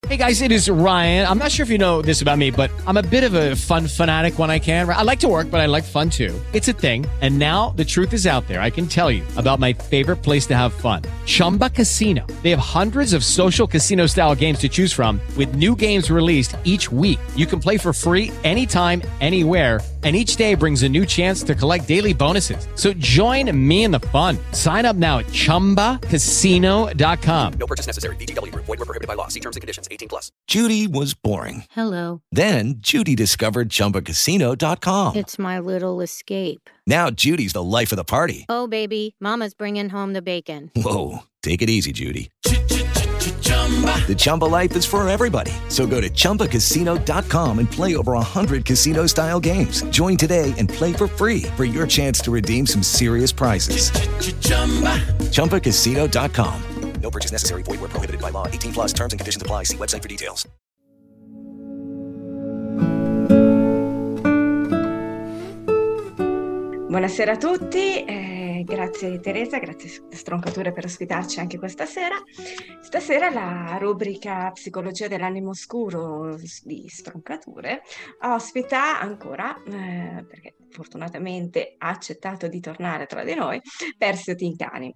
Hey guys, it is Ryan. I'm not sure if you know this about me, but I'm a bit of a fun fanatic when I can. I like to work, but I like fun too. It's a thing. And now the truth is out there. I can tell you about my favorite place to have fun. Chumba Casino. They have hundreds of social casino style games to choose from with new games released each week. You can play for free anytime, anywhere. And each day brings a new chance to collect daily bonuses. So join me in the fun. Sign up now at ChumbaCasino.com. No purchase necessary. VGW Group. Void where prohibited by law. See terms and conditions. 18+. Judy was boring. Hello. Then Judy discovered ChumbaCasino.com. It's my little escape. Now Judy's the life of the party. Oh, baby, mama's bringing home the bacon. Whoa, take it easy, Judy. The Chumba life is for everybody. So go to ChumbaCasino.com and play over 100 casino-style games. Join today and play for free for your chance to redeem some serious prizes. ChumbaCasino.com. No purchase necessary. Void where prohibited by law. 18+. Terms and conditions apply. See website for details. Buonasera a tutti, grazie Teresa, grazie Stroncature per ospitarci anche questa sera. Stasera la rubrica Psicologia dell'animo oscuro di Stroncature ospita ancora, perché fortunatamente ha accettato di tornare tra di noi, Persio Tincani.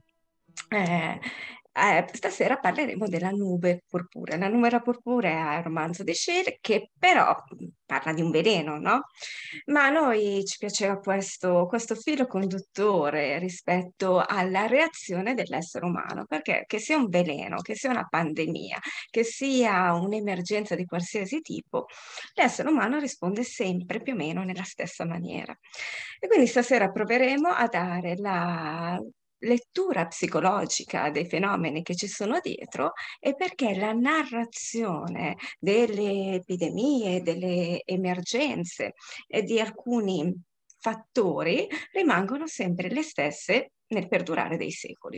Stasera parleremo della nube purpurea. La nube purpurea è un romanzo di Shir che però parla di un veleno, no? Ma a noi ci piaceva questo filo conduttore rispetto alla reazione dell'essere umano, perché che sia un veleno, che sia una pandemia, che sia un'emergenza di qualsiasi tipo, l'essere umano risponde sempre più o meno nella stessa maniera. E quindi stasera proveremo a dare la lettura psicologica dei fenomeni che ci sono dietro e perché la narrazione delle epidemie, delle emergenze e di alcuni fattori rimangono sempre le stesse nel perdurare dei secoli.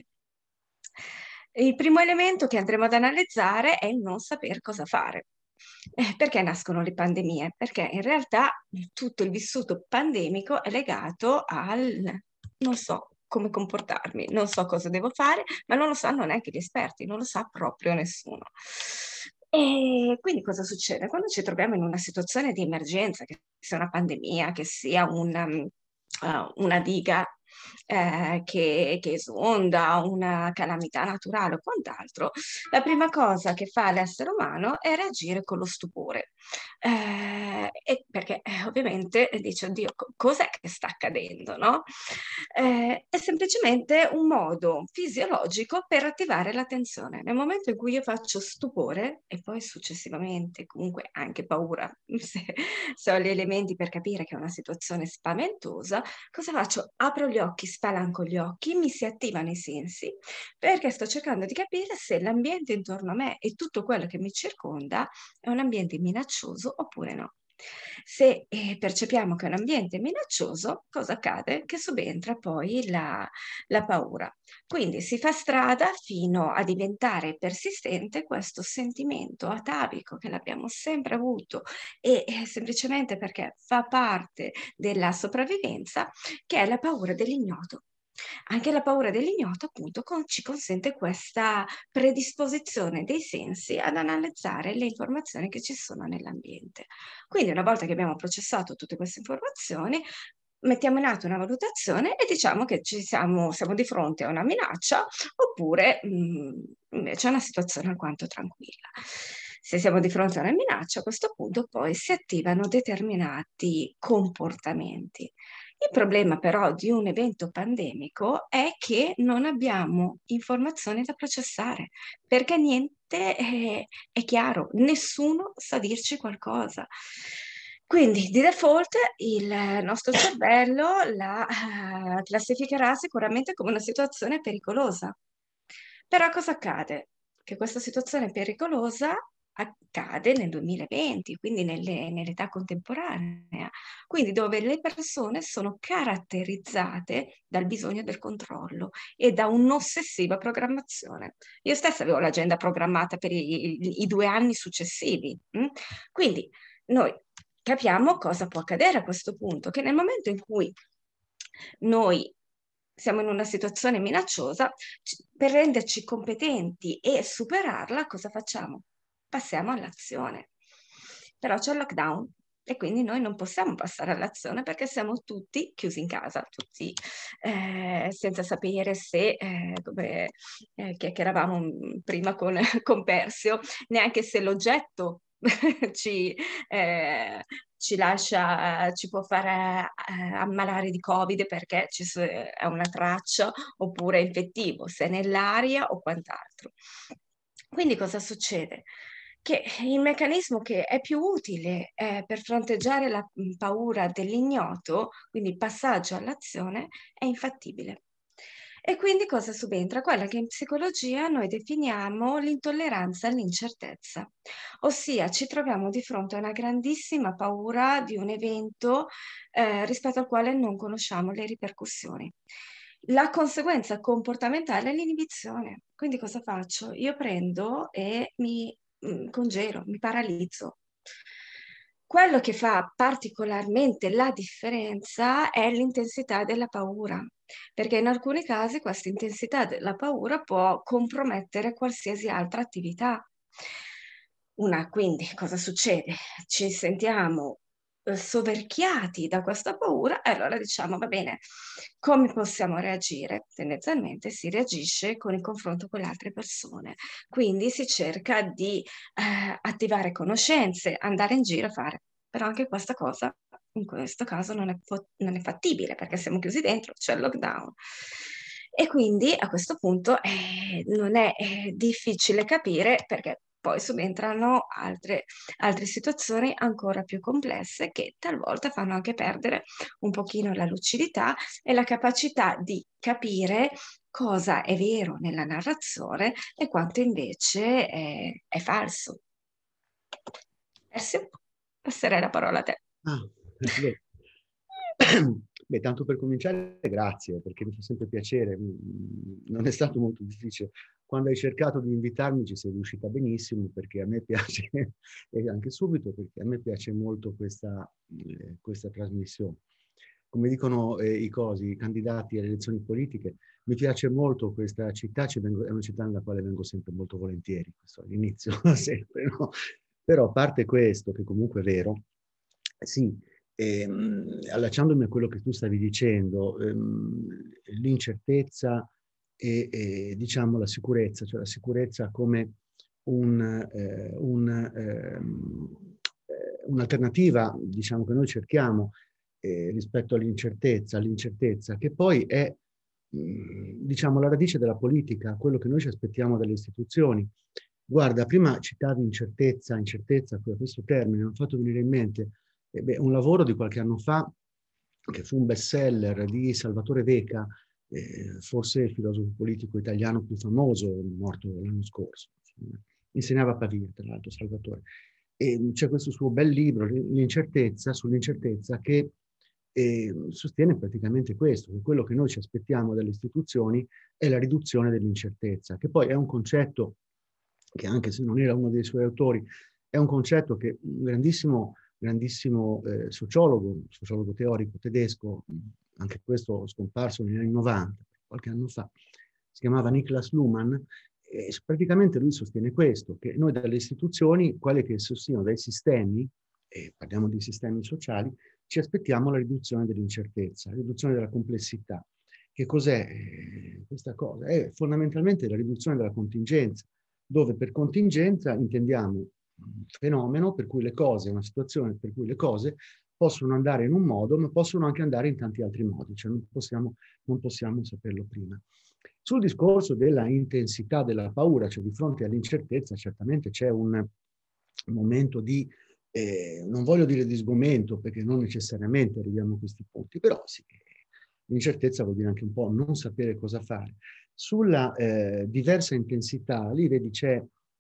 Il primo elemento che andremo ad analizzare è il non saper cosa fare. Perché nascono le pandemie? Perché in realtà tutto il vissuto pandemico è legato al non so come comportarmi, non so cosa devo fare, ma non lo sanno neanche gli esperti, non lo sa proprio nessuno. E quindi cosa succede? Quando ci troviamo in una situazione di emergenza, che sia una pandemia, che sia una diga che esonda, una calamità naturale o quant'altro, la prima cosa che fa l'essere umano è reagire con lo stupore. E perché ovviamente dice, oddio, cos'è che sta accadendo, no? È semplicemente un modo fisiologico per attivare l'attenzione. Nel momento in cui io faccio stupore e poi successivamente comunque anche paura, se ho gli elementi per capire che è una situazione spaventosa, cosa faccio? Apro gli occhi, spalanco gli occhi, mi si attivano i sensi perché sto cercando di capire se l'ambiente intorno a me e tutto quello che mi circonda è un ambiente minaccioso oppure no. Se percepiamo che è un ambiente minaccioso, cosa accade? Che subentra poi la paura. Quindi si fa strada fino a diventare persistente questo sentimento atavico che l'abbiamo sempre avuto e semplicemente perché fa parte della sopravvivenza, che è la paura dell'ignoto. Anche la paura dell'ignoto, appunto, ci consente questa predisposizione dei sensi ad analizzare le informazioni che ci sono nell'ambiente. Quindi, una volta che abbiamo processato tutte queste informazioni, mettiamo in atto una valutazione e diciamo che siamo di fronte a una minaccia oppure invece a una situazione alquanto tranquilla. Se siamo di fronte a una minaccia, a questo punto poi si attivano determinati comportamenti. Il problema però di un evento pandemico è che non abbiamo informazioni da processare, perché niente è chiaro, nessuno sa dirci qualcosa. Quindi di default il nostro cervello la classificherà sicuramente come una situazione pericolosa. Però cosa accade? Che questa situazione pericolosa accade nel 2020, quindi nell'età contemporanea, quindi dove le persone sono caratterizzate dal bisogno del controllo e da un'ossessiva programmazione. Io stessa avevo l'agenda programmata per i 2 anni successivi. Quindi noi capiamo cosa può accadere a questo punto, che nel momento in cui noi siamo in una situazione minacciosa, per renderci competenti e superarla, cosa facciamo? passiamo all'azione. Però c'è il lockdown e quindi noi non possiamo passare all'azione perché siamo tutti chiusi in casa, tutti senza sapere se, come chiacchieravamo prima con Persio, neanche se l'oggetto ci, ci lascia, ci può fare ammalare di Covid perché è una traccia oppure è infettivo, se è nell'aria o quant'altro. Quindi cosa succede? Che il meccanismo che è più utile per fronteggiare la paura dell'ignoto, quindi il passaggio all'azione, è infattibile. E quindi cosa subentra? Quella che in psicologia noi definiamo l'intolleranza all'incertezza, ossia ci troviamo di fronte a una grandissima paura di un evento rispetto al quale non conosciamo le ripercussioni. La conseguenza comportamentale è l'inibizione. Quindi cosa faccio? Io prendo e mi congelo, mi paralizzo. Quello che fa particolarmente la differenza è l'intensità della paura, perché in alcuni casi questa intensità della paura può compromettere qualsiasi altra attività. Quindi cosa succede? Ci sentiamo soverchiati da questa paura e allora diciamo, va bene, come possiamo reagire? Tendenzialmente si reagisce con il confronto con le altre persone, quindi si cerca di attivare conoscenze, andare in giro a fare. Però anche questa cosa in questo caso non è fattibile perché siamo chiusi dentro, c'è il lockdown. E quindi a questo punto non è difficile capire perché poi subentrano altre situazioni ancora più complesse che talvolta fanno anche perdere un pochino la lucidità e la capacità di capire cosa è vero nella narrazione e quanto invece è falso. Persio, passerei la parola a te. Beh. Beh, tanto per cominciare, grazie, perché mi fa sempre piacere. Non è stato molto difficile. Quando hai cercato di invitarmi ci sei riuscita benissimo, perché a me piace, e anche subito, perché a me piace molto questa trasmissione. Come dicono i candidati alle elezioni politiche, mi piace molto questa città, è una città nella quale vengo sempre molto volentieri, questo all'inizio sempre, no? Però a parte questo, che comunque è vero, sì, allacciandomi a quello che tu stavi dicendo, l'incertezza e diciamo la sicurezza, cioè la sicurezza come un'alternativa, diciamo, che noi cerchiamo rispetto all'incertezza, che poi è, diciamo, la radice della politica, quello che noi ci aspettiamo dalle istituzioni. Guarda, prima citavi incertezza, questo termine mi ha fatto venire in mente un lavoro di qualche anno fa, che fu un bestseller di Salvatore Veca, forse il filosofo politico italiano più famoso, morto l'anno scorso. Insegnava a Pavia, tra l'altro, Salvatore. E c'è questo suo bel libro, sull'incertezza, che sostiene praticamente questo, che quello che noi ci aspettiamo dalle istituzioni è la riduzione dell'incertezza, che poi è un concetto che, anche se non era uno dei suoi autori, è un concetto che un grandissimo sociologo teorico tedesco, anche questo scomparso negli anni 90, qualche anno fa, si chiamava Niklas Luhmann, e praticamente lui sostiene questo, che noi dalle istituzioni, quali che siano dai sistemi, e parliamo di sistemi sociali, ci aspettiamo la riduzione dell'incertezza, la riduzione della complessità. Che cos'è questa cosa? È fondamentalmente la riduzione della contingenza, dove per contingenza intendiamo un fenomeno per cui le cose, una situazione per cui le cose possono andare in un modo, ma possono anche andare in tanti altri modi, cioè non possiamo saperlo prima. Sul discorso della intensità della paura, cioè di fronte all'incertezza, certamente c'è un momento di, non voglio dire di sgomento, perché non necessariamente arriviamo a questi punti, però sì, l'incertezza vuol dire anche un po' non sapere cosa fare. Sulla diversa intensità, lì vedi c'è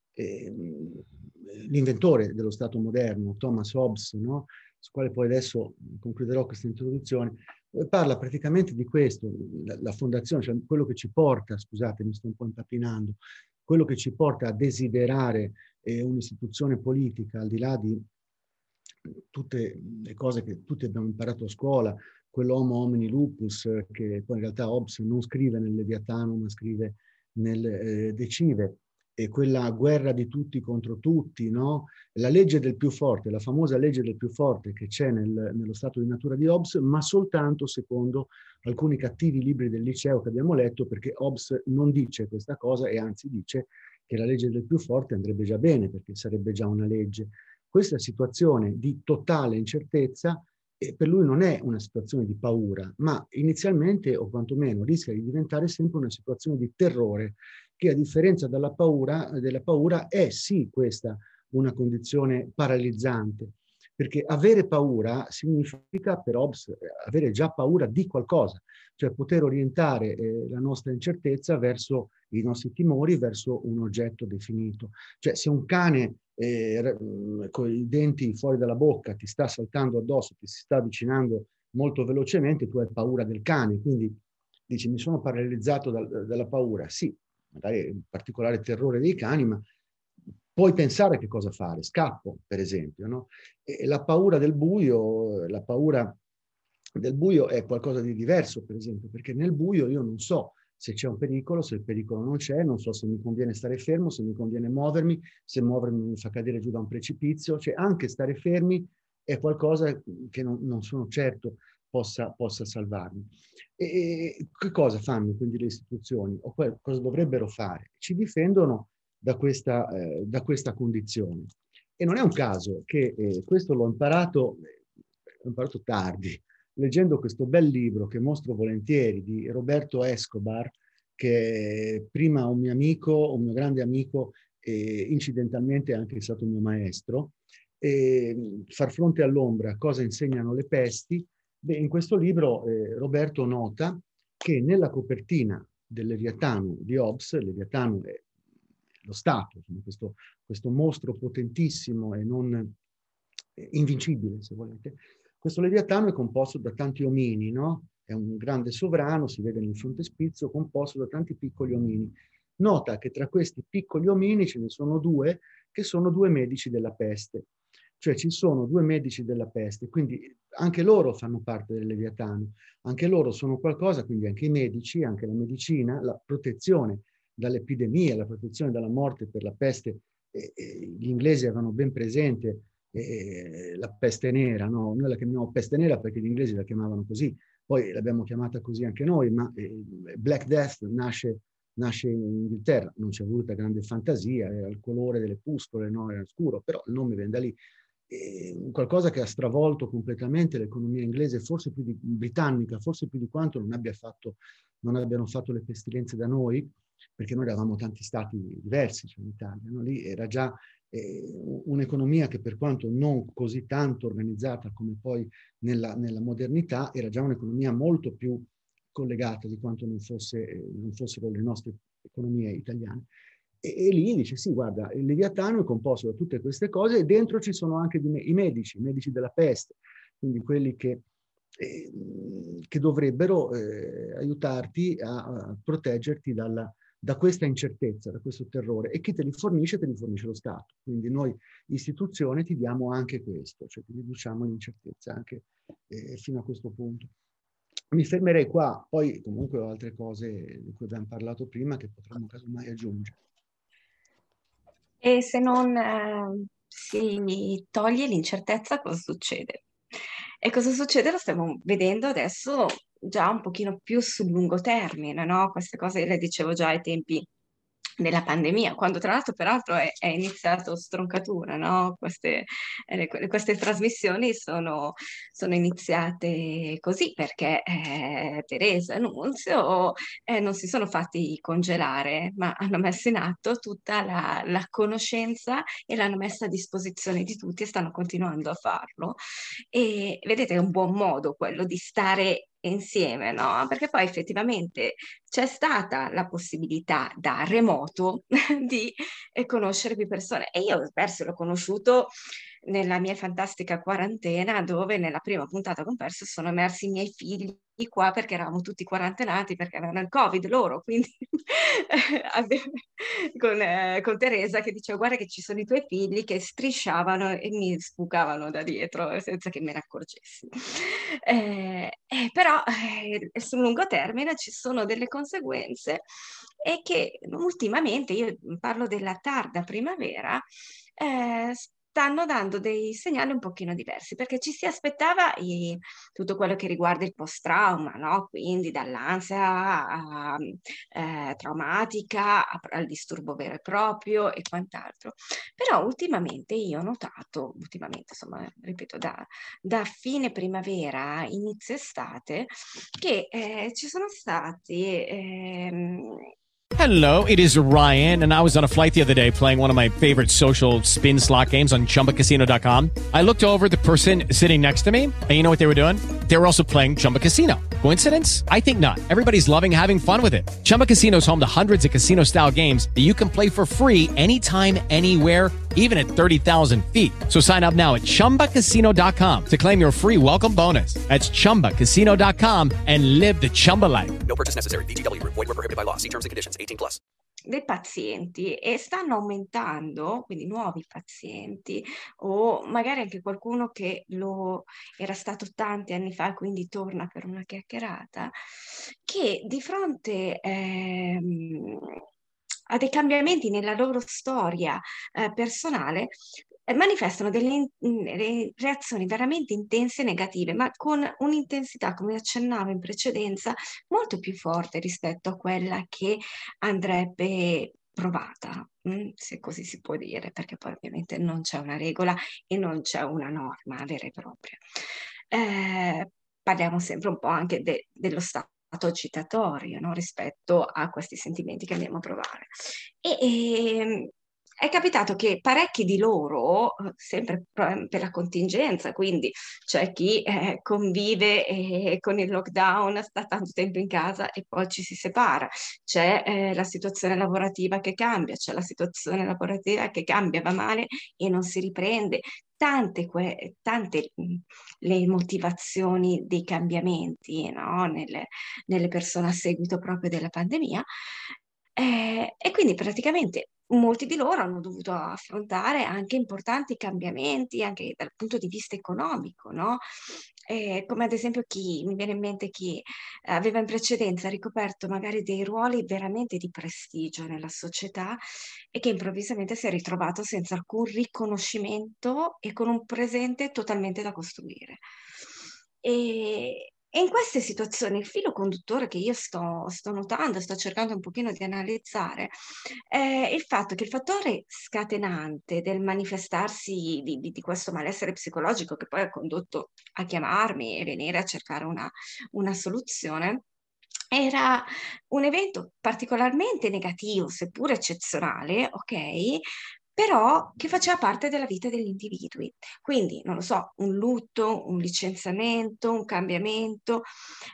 l'inventore dello Stato moderno, Thomas Hobbes, no? Su quale poi adesso concluderò questa introduzione, parla praticamente di questo, la fondazione, cioè quello che ci porta, scusate, mi sto un po' impappinando, quello che ci porta a desiderare un'istituzione politica, al di là di tutte le cose che tutti abbiamo imparato a scuola, quell'homo homini lupus, che poi in realtà Hobbes non scrive nel Leviatano, ma scrive nel Decive, e quella guerra di tutti contro tutti, no? La legge del più forte, la famosa legge del più forte che c'è nello stato di natura di Hobbes, ma soltanto secondo alcuni cattivi libri del liceo che abbiamo letto, perché Hobbes non dice questa cosa e anzi dice che la legge del più forte andrebbe già bene perché sarebbe già una legge. Questa situazione di totale incertezza per lui non è una situazione di paura, ma inizialmente o quantomeno rischia di diventare sempre una situazione di terrore, che a differenza della paura è sì questa una condizione paralizzante, perché avere paura significa per Hobbes avere già paura di qualcosa, cioè poter orientare la nostra incertezza verso i nostri timori, verso un oggetto definito. Cioè se un cane con i denti fuori dalla bocca ti sta saltando addosso, ti si sta avvicinando molto velocemente, tu hai paura del cane, quindi dici mi sono paralizzato dalla paura. Sì, magari un particolare terrore dei cani, ma puoi pensare che cosa fare, scappo per esempio, no? E la paura del buio è qualcosa di diverso per esempio, perché nel buio io non so se c'è un pericolo, se il pericolo non c'è, non so se mi conviene stare fermo, se mi conviene muovermi, se muovermi mi fa cadere giù da un precipizio, cioè anche stare fermi è qualcosa che non sono certo possa salvarmi. E che cosa fanno quindi le istituzioni? O cosa dovrebbero fare? Ci difendono da questa condizione. E non è un caso che questo l'ho imparato tardi, leggendo questo bel libro che mostro volentieri di Roberto Escobar, che è prima un mio amico, un mio grande amico, e incidentalmente anche stato un mio maestro. Far fronte all'ombra, cosa insegnano le pesti? Beh, in questo libro Roberto nota che nella copertina del Leviatano di Hobbes, il Leviatano è lo Stato, questo mostro potentissimo e non invincibile, se volete. Questo Leviatano è composto da tanti omini, no? È un grande sovrano, si vede nel frontespizio, composto da tanti piccoli omini. Nota che tra questi piccoli omini ce ne sono due che sono due medici della peste. Cioè ci sono due medici della peste, quindi anche loro fanno parte del Leviatano, anche loro sono qualcosa, quindi anche i medici, anche la medicina, la protezione dall'epidemia, la protezione dalla morte per la peste. Gli inglesi avevano ben presente la peste nera, no? Noi la chiamiamo peste nera perché gli inglesi la chiamavano così, poi l'abbiamo chiamata così anche noi, ma Black Death nasce in Inghilterra, non c'è voluta grande fantasia, era il colore delle pustole, no? Era scuro, però il nome viene da lì. Qualcosa che ha stravolto completamente l'economia inglese, forse più britannica, forse più di quanto non abbiano fatto le pestilenze da noi, perché noi eravamo tanti stati diversi, cioè in Italia, no? Lì era già un'economia che per quanto non così tanto organizzata come poi nella modernità, era già un'economia molto più collegata di quanto non fossero le nostre economie italiane. E lì dice, sì, guarda, il Leviatano è composto da tutte queste cose e dentro ci sono anche i medici della peste, quindi quelli che dovrebbero aiutarti a proteggerti da questa incertezza, da questo terrore. E chi te li fornisce? Te li fornisce lo Stato. Quindi noi, istituzione, ti diamo anche questo, cioè ti riduciamo l'incertezza anche fino a questo punto. Mi fermerei qua, poi comunque ho altre cose di cui abbiamo parlato prima che potremmo casomai aggiungere. E se non si toglie l'incertezza, cosa succede? E cosa succede lo stiamo vedendo adesso già un pochino più sul lungo termine, no? Queste cose le dicevo già ai tempi della pandemia, quando tra l'altro peraltro è iniziato Stroncatura, no? Queste trasmissioni sono iniziate così perché Teresa e Nunzio non si sono fatti congelare, ma hanno messo in atto tutta la conoscenza e l'hanno messa a disposizione di tutti e stanno continuando a farlo. E vedete, è un buon modo quello di stare insieme, no? Perché poi effettivamente c'è stata la possibilità da remoto di conoscere più persone. E io perso l'ho conosciuto nella mia fantastica quarantena, dove nella prima puntata con Perso sono emersi i miei figli qua perché eravamo tutti quarantenati perché avevano il Covid loro, quindi con Teresa che diceva guarda che ci sono i tuoi figli che strisciavano e mi sbucavano da dietro senza che me ne accorgessi. Però sul lungo termine ci sono delle conseguenze e che ultimamente, io parlo della tarda primavera, stanno dando dei segnali un pochino diversi, perché ci si aspettava tutto quello che riguarda il post-trauma, no? Quindi dall'ansia traumatica al disturbo vero e proprio e quant'altro. Però ultimamente io ho notato, ultimamente insomma, ripeto, da fine primavera, inizio estate, che ci sono stati Hello, it is Ryan, and I was on a flight the other day playing one of my favorite social spin slot games on ChumbaCasino.com. I looked over at the person sitting next to me, and you know what they were doing? They were also playing Chumba Casino. Coincidence? I think not. Everybody's loving having fun with it. Chumba Casino is home to hundreds of casino-style games that you can play for free anytime, anywhere, even at 30,000 feet. So sign up now at ChumbaCasino.com to claim your free welcome bonus. That's ChumbaCasino.com and live the Chumba life. No purchase necessary. VGW Group. Void were prohibited by law. See terms and conditions. 18 plus. dei pazienti e stanno aumentando, quindi nuovi pazienti o magari anche qualcuno che lo era stato tanti anni fa, quindi torna per una chiacchierata, che di fronte a dei cambiamenti nella loro storia personale manifestano delle reazioni veramente intense e negative, ma con un'intensità, come accennavo in precedenza, molto più forte rispetto a quella che andrebbe provata, se così si può dire, perché poi ovviamente non c'è una regola e non c'è una norma vera e propria. Parliamo sempre un po' anche dello stato agitatorio, no? Rispetto a questi sentimenti che andiamo a provare. È capitato che parecchi di loro, sempre per la contingenza, quindi c'è chi convive con il lockdown, sta tanto tempo in casa e poi ci si separa, c'è la situazione lavorativa che cambia, c'è la situazione lavorativa che cambia, va male e non si riprende. Tante le motivazioni dei cambiamenti, no? Nelle persone a seguito proprio della pandemia. E quindi praticamente molti di loro hanno dovuto affrontare anche importanti cambiamenti, anche dal punto di vista economico, no? Come ad esempio mi viene in mente chi aveva in precedenza ricoperto magari dei ruoli veramente di prestigio nella società e che improvvisamente si è ritrovato senza alcun riconoscimento e con un presente totalmente da costruire. E in queste situazioni il filo conduttore che io sto notando, sto cercando un pochino di analizzare, è il fatto che il fattore scatenante del manifestarsi di questo malessere psicologico che poi ha condotto a chiamarmi e venire a cercare una soluzione, era un evento particolarmente negativo, seppur eccezionale, ok? Però che faceva parte della vita degli individui. Quindi, non lo so, un lutto, un licenziamento, un cambiamento.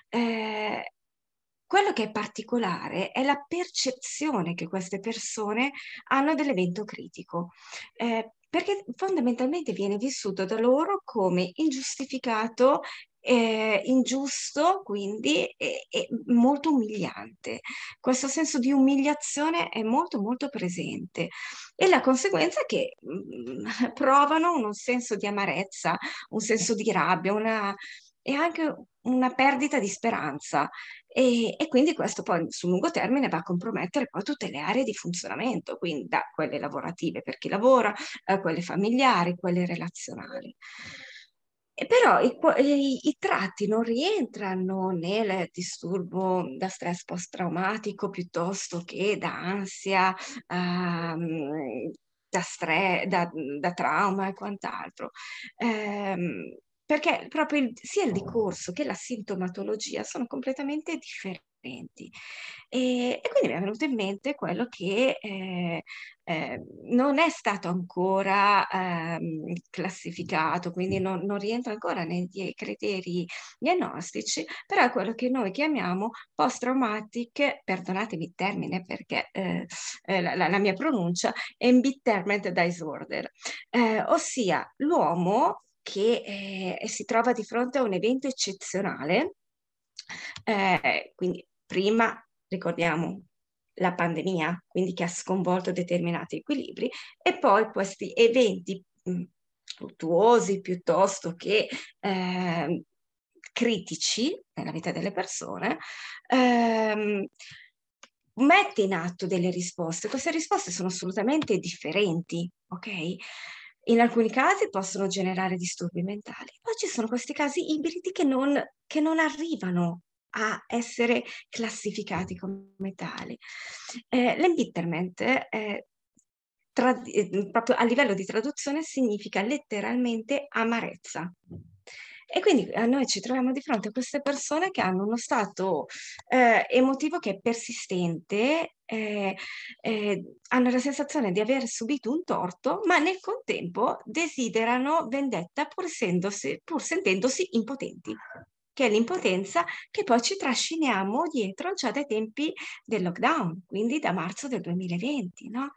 Quello che è particolare è la percezione che queste persone hanno dell'evento critico, perché fondamentalmente viene vissuto da loro come ingiustificato, ingiusto, quindi e molto umiliante. Questo senso di umiliazione è molto molto presente e la conseguenza è che provano un senso di amarezza, un senso di rabbia, e anche una perdita di speranza. E quindi questo poi sul lungo termine va a compromettere poi tutte le aree di funzionamento, quindi da quelle lavorative per chi lavora, quelle familiari, quelle relazionali. E però i tratti non rientrano nel disturbo da stress post-traumatico piuttosto che da ansia, da trauma e quant'altro. Perché proprio sia il discorso che la sintomatologia sono completamente differenti. E quindi mi è venuto in mente quello che non è stato ancora classificato, quindi non rientra ancora nei criteri diagnostici, però è quello che noi chiamiamo post-traumatic, perdonatemi il termine perché la mia pronuncia, embitterment disorder, ossia l'uomo che si trova di fronte a un evento eccezionale, quindi prima ricordiamo la pandemia, quindi che ha sconvolto determinati equilibri, e poi questi eventi fluttuosi piuttosto che critici nella vita delle persone, mette in atto delle risposte. Queste risposte sono assolutamente differenti, ok? In alcuni casi possono generare disturbi mentali, poi ci sono questi casi ibridi che non arrivano a essere classificati come tali. L'embitterment proprio a livello di traduzione significa letteralmente amarezza. E quindi noi ci troviamo di fronte a queste persone che hanno uno stato emotivo che è persistente, hanno la sensazione di aver subito un torto, ma nel contempo desiderano vendetta pur sentendosi impotenti, che è l'impotenza che poi ci trasciniamo dietro già dai tempi del lockdown, quindi da marzo del 2020, no?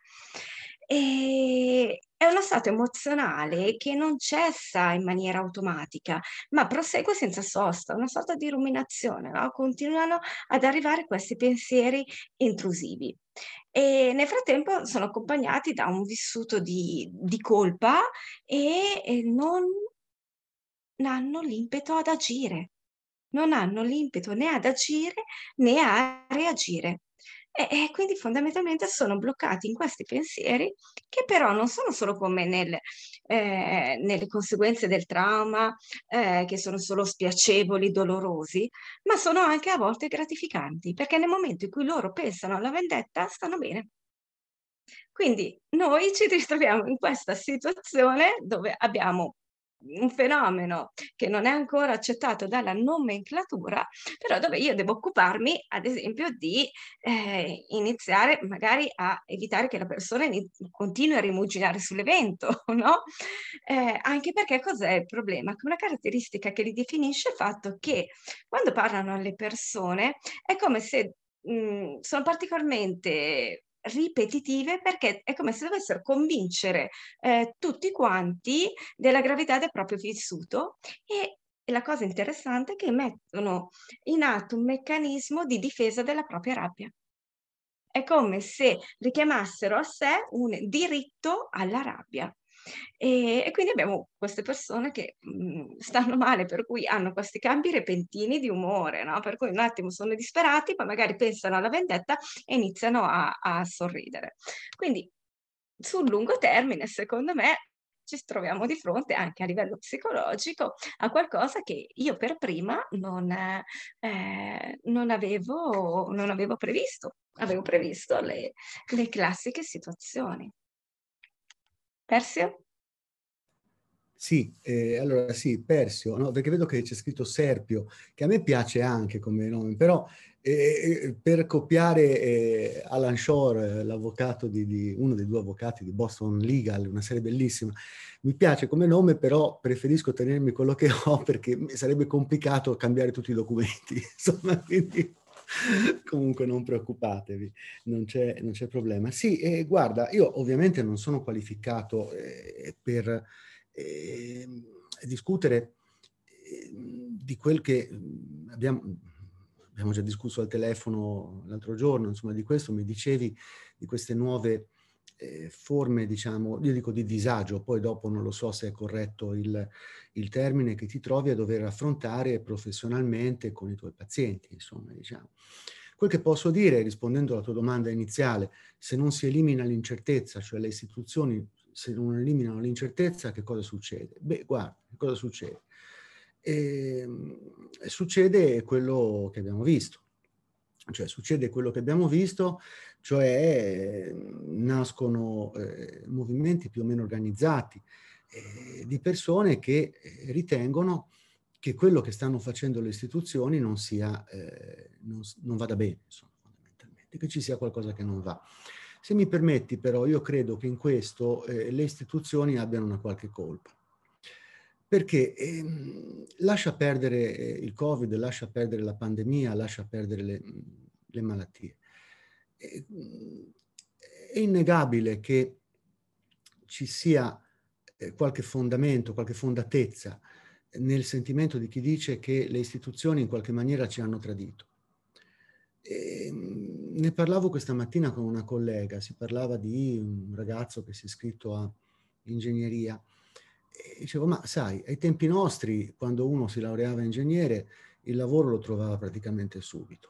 E è uno stato emozionale che non cessa in maniera automatica, ma prosegue senza sosta, una sorta di ruminazione, no? Continuano ad arrivare questi pensieri intrusivi. E nel frattempo sono accompagnati da un vissuto di colpa e non hanno l'impeto ad agire, non hanno l'impeto né ad agire né a reagire. E quindi fondamentalmente sono bloccati in questi pensieri che però non sono solo come nelle conseguenze del trauma, che sono solo spiacevoli, dolorosi, ma sono anche a volte gratificanti, perché nel momento in cui loro pensano alla vendetta stanno bene. Quindi noi ci ritroviamo in questa situazione dove abbiamo un fenomeno che non è ancora accettato dalla nomenclatura, però dove io devo occuparmi, ad esempio, di iniziare magari a evitare che la persona continui a rimuginare sull'evento, no? Anche perché cos'è il problema? Che una caratteristica che li definisce è il fatto che quando parlano alle persone è come se sono particolarmente ripetitive, perché è come se dovessero convincere tutti quanti della gravità del proprio vissuto, e la cosa interessante è che mettono in atto un meccanismo di difesa della propria rabbia. È come se richiamassero a sé un diritto alla rabbia. E quindi abbiamo queste persone che stanno male, per cui hanno questi cambi repentini di umore, no? Per cui un attimo sono disperati, poi magari pensano alla vendetta e iniziano a sorridere. Quindi sul lungo termine, secondo me, ci troviamo di fronte anche a livello psicologico a qualcosa che io per prima non avevo previsto. Avevo previsto le classiche situazioni. Persio? Sì, allora sì, Persio, no, perché vedo che c'è scritto Serpio, che a me piace anche come nome, però per copiare Alan Shore, l'avvocato uno dei due avvocati di Boston Legal, una serie bellissima, mi piace come nome, però preferisco tenermi quello che ho perché sarebbe complicato cambiare tutti i documenti, insomma, quindi comunque non preoccupatevi, non c'è problema. Sì, guarda, io ovviamente non sono qualificato per discutere di quel che abbiamo già discusso al telefono l'altro giorno, insomma, di questo mi dicevi, di queste nuove forme, diciamo, io dico di disagio, poi dopo non lo so se è corretto il termine, che ti trovi a dover affrontare professionalmente con i tuoi pazienti, insomma, diciamo. Quel che posso dire, rispondendo alla tua domanda iniziale, se non si elimina l'incertezza, cioè le istituzioni se non eliminano l'incertezza, che cosa succede? Beh, guarda, cosa succede? Succede quello che abbiamo visto. Cioè, succede quello che abbiamo visto, cioè nascono movimenti più o meno organizzati di persone che ritengono che quello che stanno facendo le istituzioni non vada bene, insomma, fondamentalmente, che ci sia qualcosa che non va. Se mi permetti, però, io credo che in questo le istituzioni abbiano una qualche colpa. Perché lascia perdere il Covid, lascia perdere la pandemia, lascia perdere le malattie. È innegabile che ci sia qualche fondamento, qualche fondatezza nel sentimento di chi dice che le istituzioni in qualche maniera ci hanno tradito. Ne parlavo questa mattina con una collega, si parlava di un ragazzo che si è iscritto a ingegneria. E dicevo, ma sai, ai tempi nostri, quando uno si laureava ingegnere, il lavoro lo trovava praticamente subito.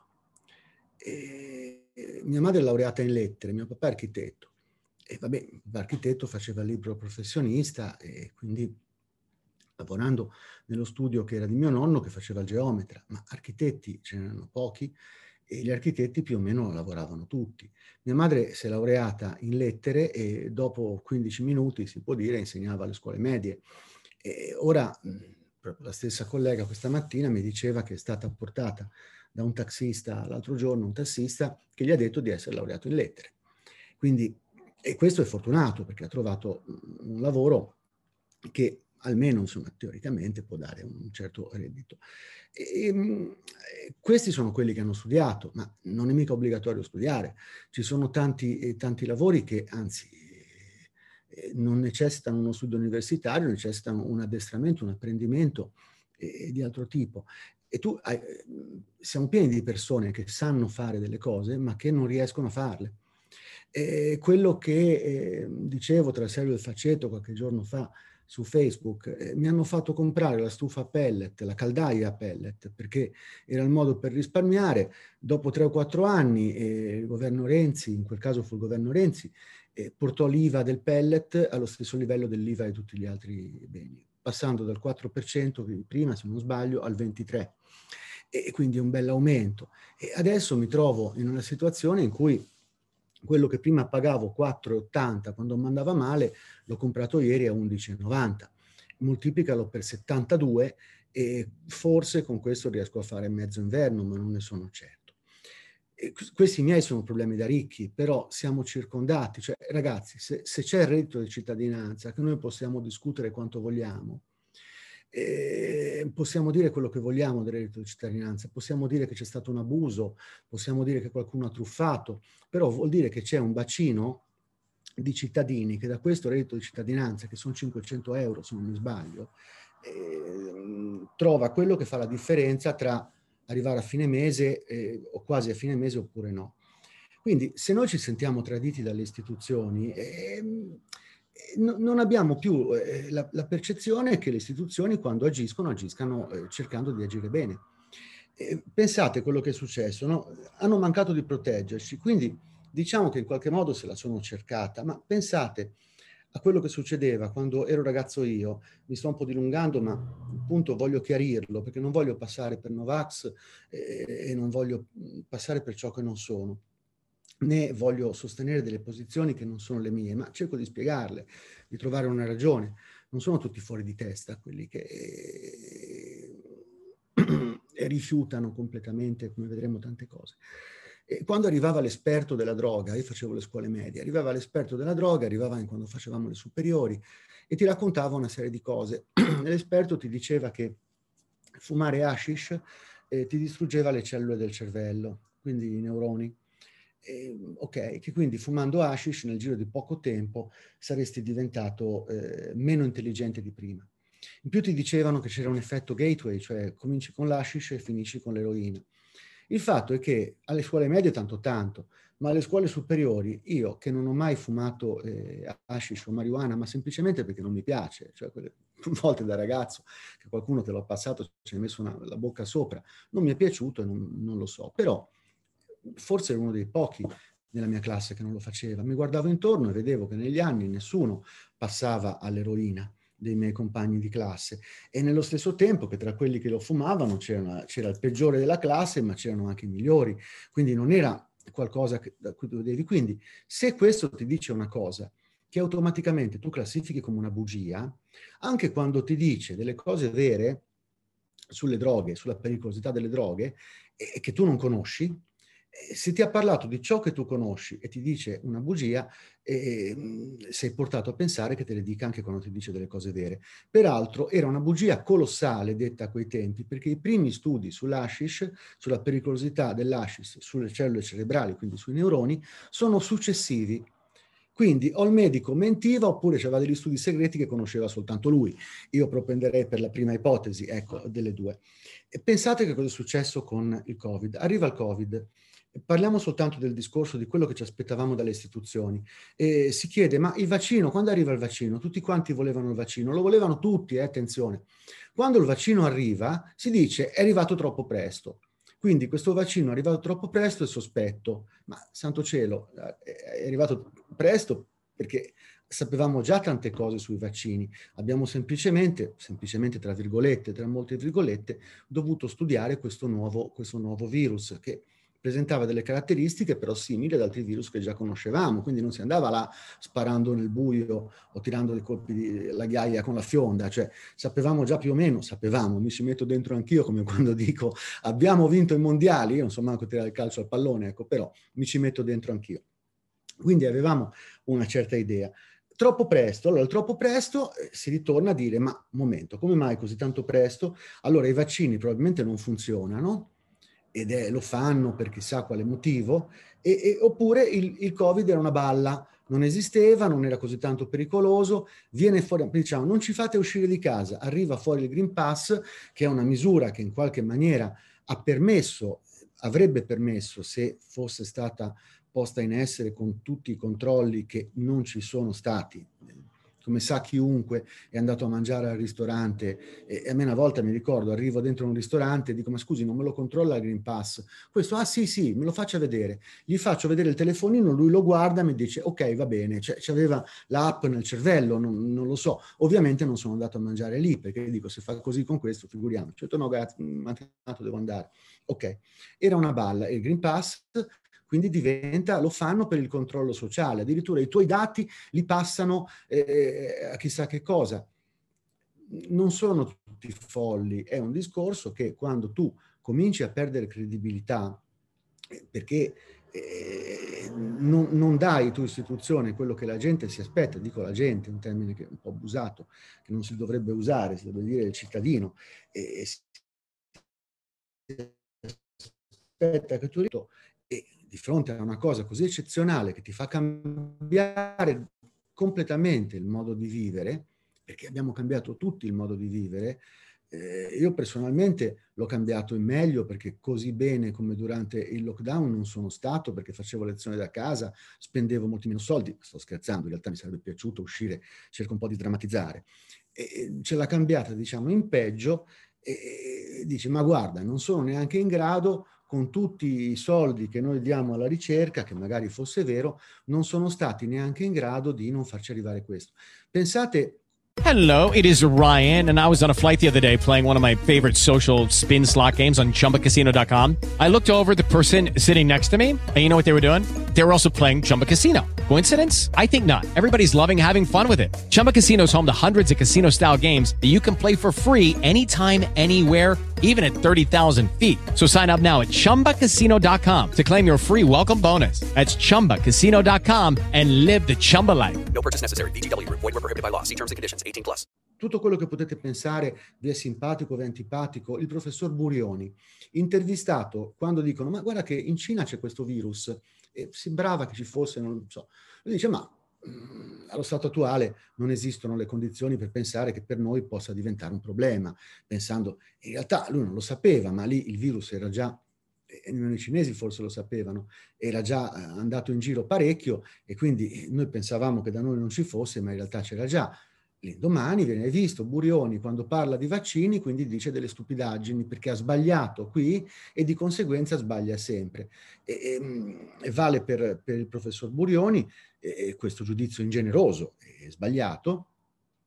Mia madre è laureata in lettere, mio papà è architetto. E vabbè, l'architetto faceva il libero professionista e quindi lavorando nello studio che era di mio nonno che faceva il geometra, ma architetti ce n'erano pochi e gli architetti più o meno lavoravano tutti. Mia madre si è laureata in lettere e dopo 15 minuti, si può dire, insegnava alle scuole medie. E ora, proprio la stessa collega questa mattina mi diceva che è stata portata da un tassista, l'altro giorno, un tassista che gli ha detto di essere laureato in lettere. Quindi, e questo è fortunato perché ha trovato un lavoro che almeno, insomma, teoricamente può dare un certo reddito. Questi sono quelli che hanno studiato, ma non è mica obbligatorio studiare. Ci sono tanti lavori che, anzi, non necessitano uno studio universitario, necessitano un addestramento, un apprendimento di altro tipo. E siamo pieni di persone che sanno fare delle cose, ma che non riescono a farle. Quello che dicevo tra il sale e il faceto qualche giorno fa su Facebook, mi hanno fatto comprare la stufa a pellet, la caldaia a pellet, perché era il modo per risparmiare. Dopo 3 o 4 anni il governo Renzi, in quel caso fu il governo Renzi, portò l'IVA del pellet allo stesso livello dell'IVA di tutti gli altri beni, passando dal 4% prima, se non sbaglio, al 23%. E quindi un bel aumento. E adesso mi trovo in una situazione in cui quello che prima pagavo 4,80 quando mi andava male, l'ho comprato ieri a 11,90. Moltiplicalo per 72 e forse con questo riesco a fare mezzo inverno, ma non ne sono certo. E questi miei sono problemi da ricchi, però siamo circondati. Cioè, ragazzi, se c'è il reddito di cittadinanza, che noi possiamo discutere quanto vogliamo, possiamo dire quello che vogliamo del reddito di cittadinanza, possiamo dire che c'è stato un abuso, possiamo dire che qualcuno ha truffato, però vuol dire che c'è un bacino di cittadini che da questo reddito di cittadinanza, che sono 500 euro se non mi sbaglio, trova quello che fa la differenza tra arrivare a fine mese o quasi a fine mese oppure no. Quindi se noi ci sentiamo traditi dalle istituzioni, non abbiamo più la percezione che le istituzioni quando agiscano cercando di agire bene. Pensate a quello che è successo, no? Hanno mancato di proteggerci, quindi diciamo che in qualche modo se la sono cercata, ma pensate a quello che succedeva quando ero ragazzo io. Mi sto un po' dilungando, ma appunto voglio chiarirlo perché non voglio passare per Novax e non voglio passare per ciò che non sono, né voglio sostenere delle posizioni che non sono le mie, ma cerco di spiegarle, di trovare una ragione. Non sono tutti fuori di testa quelli che rifiutano completamente, come vedremo, tante cose. E quando arrivava l'esperto della droga, io facevo le scuole medie, arrivava l'esperto della droga, arrivava quando facevamo le superiori e ti raccontava una serie di cose. L'esperto ti diceva che fumare hashish ti distruggeva le cellule del cervello, quindi i neuroni. Ok, che quindi fumando hashish nel giro di poco tempo saresti diventato meno intelligente di prima. In più ti dicevano che c'era un effetto gateway, cioè cominci con l'hashish e finisci con l'eroina. Il fatto è che alle scuole medie tanto, ma alle scuole superiori, io che non ho mai fumato hashish o marijuana, ma semplicemente perché non mi piace, cioè quelle volte da ragazzo che qualcuno te l'ha passato, ci hai messo la bocca sopra, non mi è piaciuto e non lo so, però forse ero uno dei pochi nella mia classe che non lo faceva. Mi guardavo intorno e vedevo che negli anni nessuno passava all'eroina dei miei compagni di classe e nello stesso tempo che tra quelli che lo fumavano c'era il peggiore della classe, ma c'erano anche i migliori, quindi non era qualcosa da cui tu vedevi. Quindi se questo ti dice una cosa che automaticamente tu classifichi come una bugia, anche quando ti dice delle cose vere, sulle droghe, sulla pericolosità delle droghe, che tu non conosci, se ti ha parlato di ciò che tu conosci e ti dice una bugia, sei portato a pensare che te le dica anche quando ti dice delle cose vere. Peraltro era una bugia colossale detta a quei tempi, perché i primi studi sull'hashish, sulla pericolosità dell'hashish sulle cellule cerebrali, quindi sui neuroni, sono successivi. Quindi o il medico mentiva oppure c'aveva degli studi segreti che conosceva soltanto lui. Io propenderei per la prima ipotesi, ecco, delle due. E pensate che cosa è successo con il Covid. Arriva il Covid. Parliamo soltanto del discorso di quello che ci aspettavamo dalle istituzioni. Si chiede, ma il vaccino, quando arriva il vaccino? Tutti quanti volevano il vaccino, lo volevano tutti, attenzione. Quando il vaccino arriva, si dice è arrivato troppo presto. Quindi questo vaccino è arrivato troppo presto, è sospetto. Ma santo cielo, è arrivato presto perché sapevamo già tante cose sui vaccini. Abbiamo semplicemente tra virgolette, tra molte virgolette, dovuto studiare questo nuovo virus che presentava delle caratteristiche però simili ad altri virus che già conoscevamo, quindi non si andava là sparando nel buio o tirando dei colpi la ghiaia con la fionda, cioè sapevamo già più o meno, mi ci metto dentro anch'io, come quando dico abbiamo vinto i mondiali, io non so manco tirare il calcio al pallone, ecco, però mi ci metto dentro anch'io. Quindi avevamo una certa idea. Troppo presto, allora troppo presto si ritorna a dire, ma un momento, come mai così tanto presto? Allora i vaccini probabilmente non funzionano, lo fanno per chissà quale motivo, oppure il Covid era una balla, non esisteva, non era così tanto pericoloso, viene fuori, diciamo, non ci fate uscire di casa, arriva fuori il Green Pass, che è una misura che in qualche maniera avrebbe permesso, se fosse stata posta in essere con tutti i controlli che non ci sono stati. Come sa chiunque è andato a mangiare al ristorante, e a me una volta mi ricordo, arrivo dentro un ristorante e dico ma scusi non me lo controlla il Green Pass? Questo, sì, me lo faccia vedere. Gli faccio vedere il telefonino, lui lo guarda e mi dice ok va bene, c'aveva l'app nel cervello, non lo so. Ovviamente non sono andato a mangiare lì perché dico se fa così con questo figuriamoci. Certo no grazie, devo andare. Ok, era una balla, il Green Pass quindi lo fanno per il controllo sociale, addirittura i tuoi dati li passano a chissà che cosa. Non sono tutti folli, è un discorso che quando tu cominci a perdere credibilità, perché non dai tu istituzione quello che la gente si aspetta, dico la gente, un termine che è un po' abusato, che non si dovrebbe usare, si dovrebbe dire il cittadino, si aspetta che tu di fronte a una cosa così eccezionale che ti fa cambiare completamente il modo di vivere, perché abbiamo cambiato tutti il modo di vivere, io personalmente l'ho cambiato in meglio perché così bene come durante il lockdown non sono stato, perché facevo lezioni da casa, spendevo molti meno soldi, sto scherzando, in realtà mi sarebbe piaciuto uscire, cerco un po' di drammatizzare, ce l'ha cambiata diciamo in peggio e dici ma guarda non sono neanche in grado con tutti i soldi che noi diamo alla ricerca, che magari fosse vero, non sono stati neanche in grado di non farci arrivare questo. Pensate. Hello, it is Ryan, and I was on a flight the other day playing one of my favorite social spin slot games on ChumbaCasino.com. I looked over at the person sitting next to me, and you know what they were doing? They were also playing Chumba Casino. Coincidence? I think not. Everybody's loving having fun with it. Chumba Casino is home to hundreds of casino-style games that you can play for free anytime, anywhere, even at 30,000 feet. So sign up now at ChumbaCasino.com to claim your free welcome bonus. That's ChumbaCasino.com and live the Chumba life. No purchase necessary. VGW. Void where prohibited by law. See terms and conditions. 18 plus. Tutto quello che potete pensare vi è simpatico, vi è antipatico. Il professor Burioni, intervistato quando dicono ma guarda che in Cina c'è questo virus, e sembrava che ci fosse, non so. Lui dice ma allo stato attuale non esistono le condizioni per pensare che per noi possa diventare un problema, pensando, in realtà lui non lo sapeva, ma lì il virus era già, i cinesi forse lo sapevano, era già andato in giro parecchio e quindi noi pensavamo che da noi non ci fosse, ma in realtà c'era già. L'indomani viene visto Burioni quando parla di vaccini, quindi dice delle stupidaggini perché ha sbagliato qui e di conseguenza sbaglia sempre. E vale per il professor Burioni questo giudizio ingeneroso e sbagliato,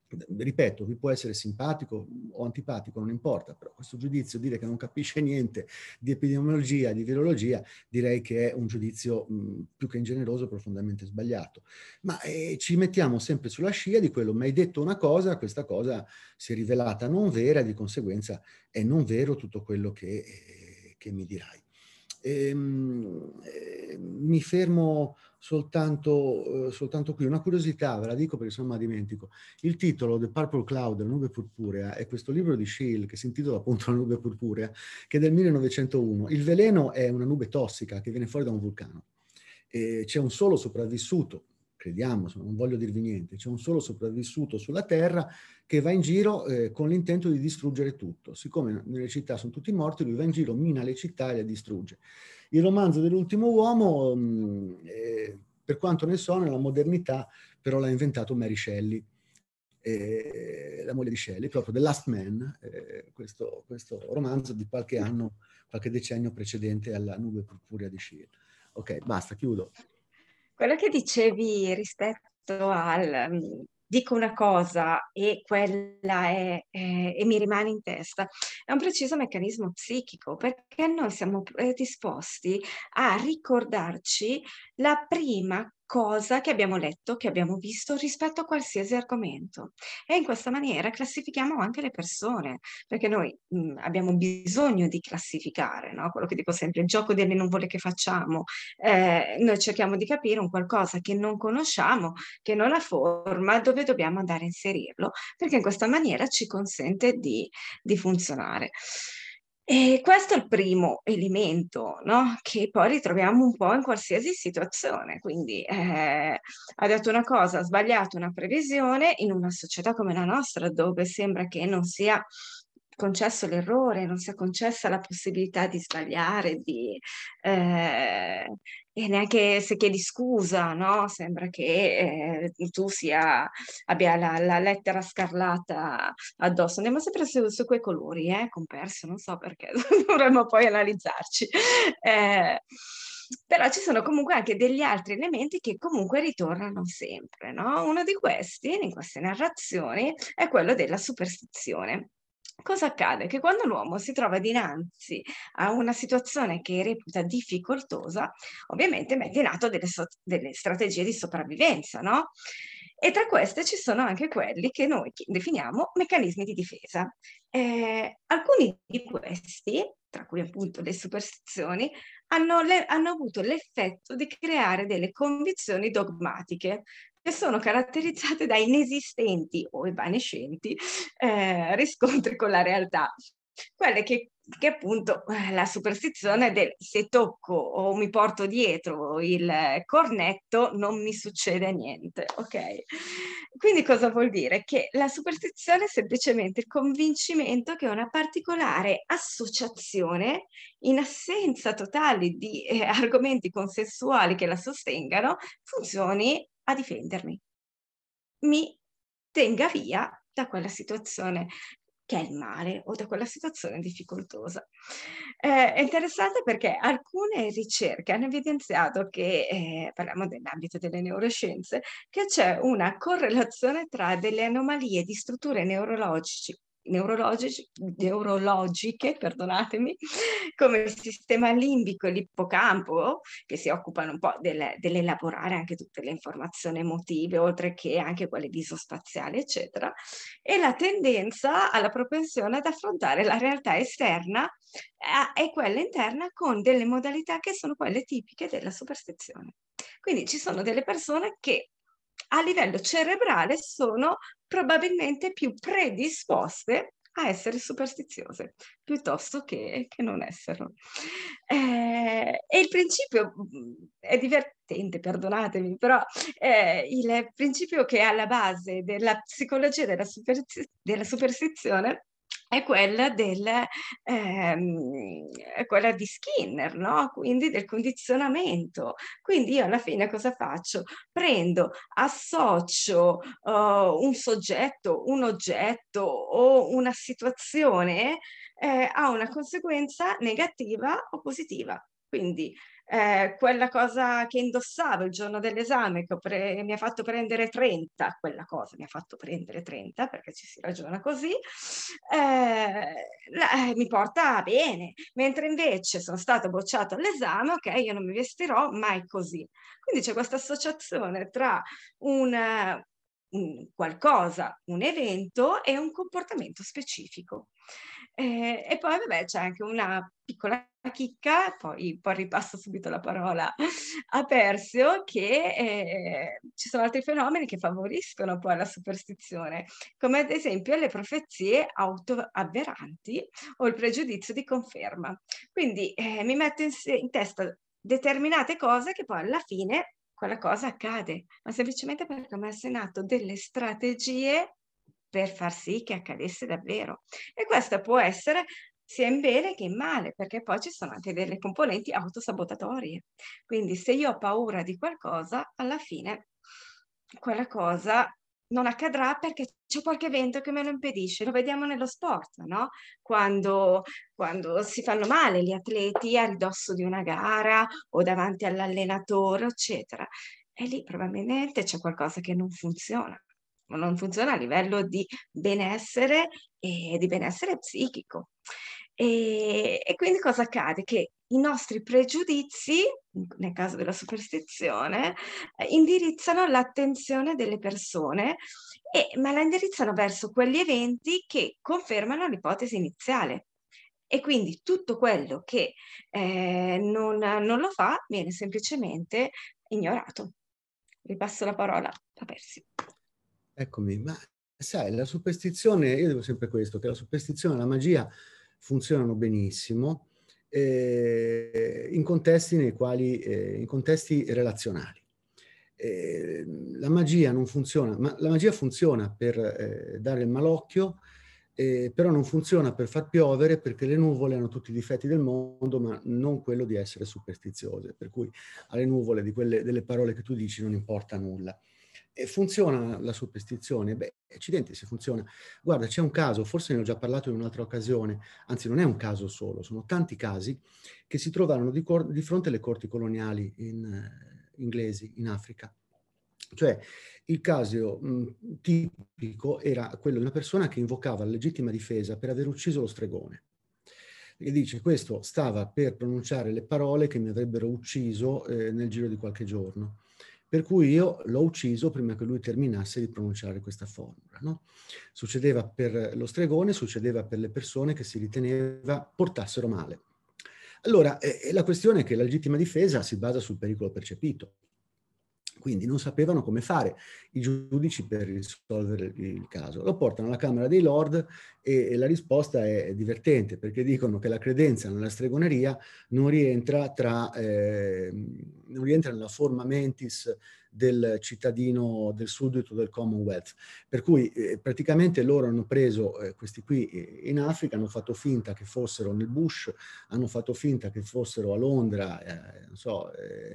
ripeto, vi può essere simpatico o antipatico, non importa, però questo giudizio, dire che non capisce niente di epidemiologia, di virologia, direi che è un giudizio più che ingeneroso, profondamente sbagliato. Ma ci mettiamo sempre sulla scia di quello, mi hai detto una cosa, questa cosa si è rivelata non vera, e di conseguenza è non vero tutto quello che mi dirai. Mi fermo soltanto qui. Una curiosità, ve la dico perché sennò me la dimentico. Il titolo The Purple Cloud, la nube purpurea, è questo libro di Scheele che si intitola appunto La nube purpurea, che è del 1901. Il veleno è una nube tossica che viene fuori da un vulcano. C'è un solo sopravvissuto, crediamo, non voglio dirvi niente, c'è un solo sopravvissuto sulla Terra che va in giro con l'intento di distruggere tutto. Siccome nelle città sono tutti morti, lui va in giro, mina le città e le distrugge. Il romanzo dell'ultimo uomo, per quanto ne so, nella modernità però l'ha inventato Mary Shelley, la moglie di Shelley, proprio The Last Man, questo romanzo di qualche anno, qualche decennio precedente alla nube purpurea di Scheele. Ok, basta, chiudo. Quello che dicevi rispetto al dico una cosa e quella e mi rimane in testa, è un preciso meccanismo psichico, perché noi siamo predisposti a ricordarci la prima cosa che abbiamo letto, che abbiamo visto rispetto a qualsiasi argomento. E in questa maniera classifichiamo anche le persone, perché noi abbiamo bisogno di classificare, no? Quello che dico sempre, il gioco delle nuvole che facciamo. Noi cerchiamo di capire un qualcosa che non conosciamo, che non ha forma, dove dobbiamo andare a inserirlo, perché in questa maniera ci consente di funzionare. E questo è il primo elemento, no? Che poi ritroviamo un po' in qualsiasi situazione. Quindi ha detto una cosa, ha sbagliato una previsione in una società come la nostra, dove sembra che non sia concesso l'errore, non sia concessa la possibilità di sbagliare, e neanche se chiedi scusa, no? Sembra che tu abbia la lettera scarlata addosso. Andiamo sempre su quei colori, comperso, non so perché, dovremmo poi analizzarci. Però ci sono comunque anche degli altri elementi che comunque ritornano sempre, no? Uno di questi, in queste narrazioni, è quello della superstizione. Cosa accade? Che quando l'uomo si trova dinanzi a una situazione che reputa difficoltosa, ovviamente mette in atto delle strategie di sopravvivenza, no? E tra queste ci sono anche quelli che noi definiamo meccanismi di difesa. Alcuni di questi, tra cui appunto le superstizioni, hanno avuto l'effetto di creare delle convinzioni dogmatiche che sono caratterizzate da inesistenti o evanescenti riscontri con la realtà. Quelle che appunto la superstizione del se tocco o mi porto dietro il cornetto non mi succede niente, ok? Quindi cosa vuol dire? Che la superstizione è semplicemente il convincimento che una particolare associazione, in assenza totale di argomenti consensuali che la sostengano, funzioni a difendermi, mi tenga via da quella situazione che è il male o da quella situazione difficoltosa. È interessante perché alcune ricerche hanno evidenziato che, parliamo dell'ambito delle neuroscienze, che c'è una correlazione tra delle anomalie di strutture neurologiche, perdonatemi, come il sistema limbico e l'ippocampo, che si occupano un po' dell'elaborare anche tutte le informazioni emotive, oltre che anche quelle visospaziali, eccetera, e la tendenza alla propensione ad affrontare la realtà esterna e quella interna con delle modalità che sono quelle tipiche della superstizione. Quindi ci sono delle persone che a livello cerebrale sono probabilmente più predisposte a essere superstiziose piuttosto che non esserlo. E il principio è divertente, perdonatemi, però il principio che è alla base della psicologia della superstizione è quella quella di Skinner, no? Quindi del condizionamento. Quindi io alla fine cosa faccio? Associo un soggetto, un oggetto o una situazione a una conseguenza negativa o positiva. Quindi quella cosa che indossavo il giorno dell'esame mi ha fatto prendere 30, quella cosa mi ha fatto prendere 30, perché ci si ragiona così, mi porta bene, mentre invece sono stato bocciato all'esame, ok, io non mi vestirò mai così. Quindi c'è questa associazione tra un qualcosa, un evento e un comportamento specifico. E poi vabbè c'è anche una piccola chicca, poi ripasso subito la parola a Persio, che ci sono altri fenomeni che favoriscono poi la superstizione, come ad esempio le profezie autoavveranti o il pregiudizio di conferma. Quindi mi metto in testa determinate cose che poi alla fine quella cosa accade, ma semplicemente perché ho messo in atto delle strategie per far sì che accadesse davvero. E questo può essere sia in bene che in male, perché poi ci sono anche delle componenti autosabotatorie. Quindi se io ho paura di qualcosa, alla fine quella cosa non accadrà perché c'è qualche evento che me lo impedisce. Lo vediamo nello sport, no? Quando si fanno male gli atleti a ridosso di una gara o davanti all'allenatore, eccetera. E lì probabilmente c'è qualcosa che non funziona. Non funziona a livello di benessere e di benessere psichico. E quindi cosa accade? Che i nostri pregiudizi, nel caso della superstizione, indirizzano l'attenzione delle persone, ma la indirizzano verso quegli eventi che confermano l'ipotesi iniziale. E quindi tutto quello che non lo fa viene semplicemente ignorato. Ripasso la parola a Persio. Eccomi, ma sai, la superstizione, io dico sempre questo, che la superstizione e la magia funzionano benissimo in contesti nei quali, in contesti relazionali. La magia non funziona, ma la magia funziona per dare il malocchio, però non funziona per far piovere, perché le nuvole hanno tutti i difetti del mondo, ma non quello di essere superstiziose, per cui alle nuvole delle parole che tu dici non importa nulla. E funziona la superstizione? Beh, accidenti se funziona. Guarda, c'è un caso, forse ne ho già parlato in un'altra occasione, anzi non è un caso solo, sono tanti casi che si trovarono di fronte alle corti coloniali inglesi in Africa. Cioè, il caso tipico era quello di una persona che invocava la legittima difesa per aver ucciso lo stregone. E dice, questo stava per pronunciare le parole che mi avrebbero ucciso nel giro di qualche giorno. Per cui io l'ho ucciso prima che lui terminasse di pronunciare questa formula, no? Succedeva per lo stregone, succedeva per le persone che si riteneva portassero male. Allora, la questione è che la legittima difesa si basa sul pericolo percepito. Quindi non sapevano come fare i giudici per risolvere il caso. Lo portano alla Camera dei Lord e la risposta è divertente, perché dicono che la credenza nella stregoneria non rientra nella forma mentis del cittadino, del suddito del Commonwealth. Per cui praticamente loro hanno preso questi qui in Africa, hanno fatto finta che fossero nel bush, hanno fatto finta che fossero a Londra, non so,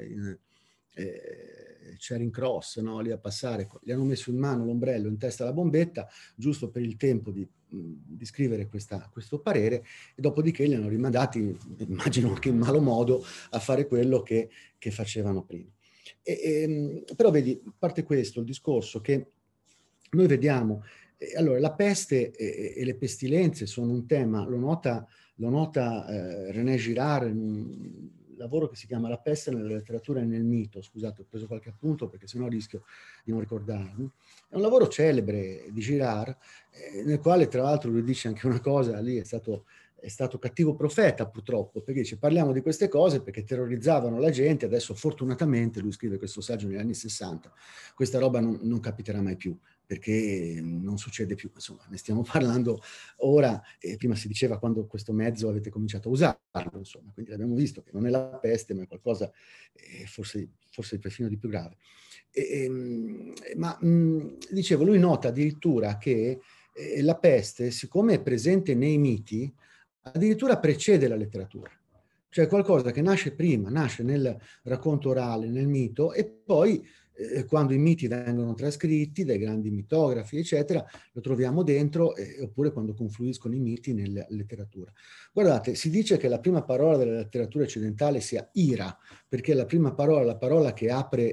Charing Cross, no? Lì a passare, gli hanno messo in mano l'ombrello, in testa la bombetta, giusto per il tempo di scrivere questo parere, e dopodiché li hanno rimandati, immagino anche in malo modo, a fare quello che facevano prima. Però vedi, a parte questo, il discorso che noi vediamo, allora la peste e le pestilenze sono un tema, lo nota René Girard, lavoro che si chiama La peste nella letteratura e nel mito. Scusate, ho preso qualche appunto perché sennò rischio di non ricordarmi. È un lavoro celebre di Girard, nel quale tra l'altro lui dice anche una cosa, lì è stato cattivo profeta purtroppo, perché dice parliamo di queste cose perché terrorizzavano la gente, adesso fortunatamente, lui scrive questo saggio negli anni 60, questa roba non capiterà mai più, perché non succede più, insomma, ne stiamo parlando ora, prima si diceva quando questo mezzo avete cominciato a usarlo, insomma, quindi abbiamo visto che non è la peste, ma è qualcosa forse perfino di più grave. Dicevo, lui nota addirittura che la peste, siccome è presente nei miti, addirittura precede la letteratura. Cioè qualcosa che nasce prima, nasce nel racconto orale, nel mito, e poi quando i miti vengono trascritti dai grandi mitografi, eccetera, lo troviamo dentro, oppure quando confluiscono i miti nella letteratura. Guardate, si dice che la prima parola della letteratura occidentale sia ira, perché la prima parola, la parola che apre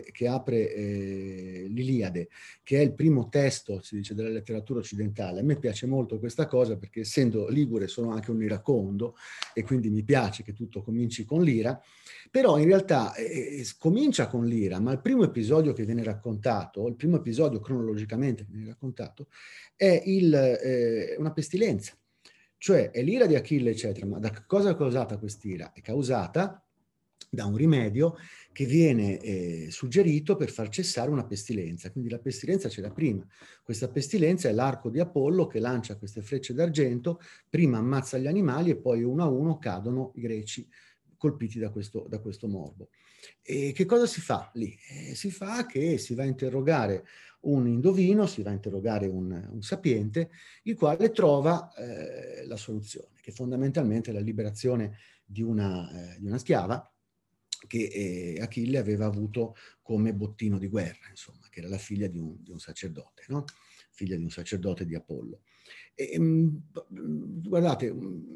l'Iliade, che è il primo testo, si dice, della letteratura occidentale. A me piace molto questa cosa perché, essendo ligure, sono anche un iracondo e quindi mi piace che tutto cominci con l'ira, però in realtà comincia con l'ira, ma il primo episodio che viene raccontato, il primo episodio cronologicamente che viene raccontato, è una pestilenza. Cioè è l'ira di Achille, eccetera, ma da cosa è causata quest'ira? È causata da un rimedio che viene suggerito per far cessare una pestilenza. Quindi la pestilenza c'era prima. Questa pestilenza è l'arco di Apollo che lancia queste frecce d'argento, prima ammazza gli animali e poi uno a uno cadono i greci colpiti da questo morbo. E che cosa si fa lì? Si fa che si va a interrogare un indovino, si va a interrogare un sapiente, il quale trova la soluzione, che fondamentalmente è la liberazione di una schiava che Achille aveva avuto come bottino di guerra, insomma, che era la figlia di un sacerdote, no? Figlia di un sacerdote di Apollo. Guardate,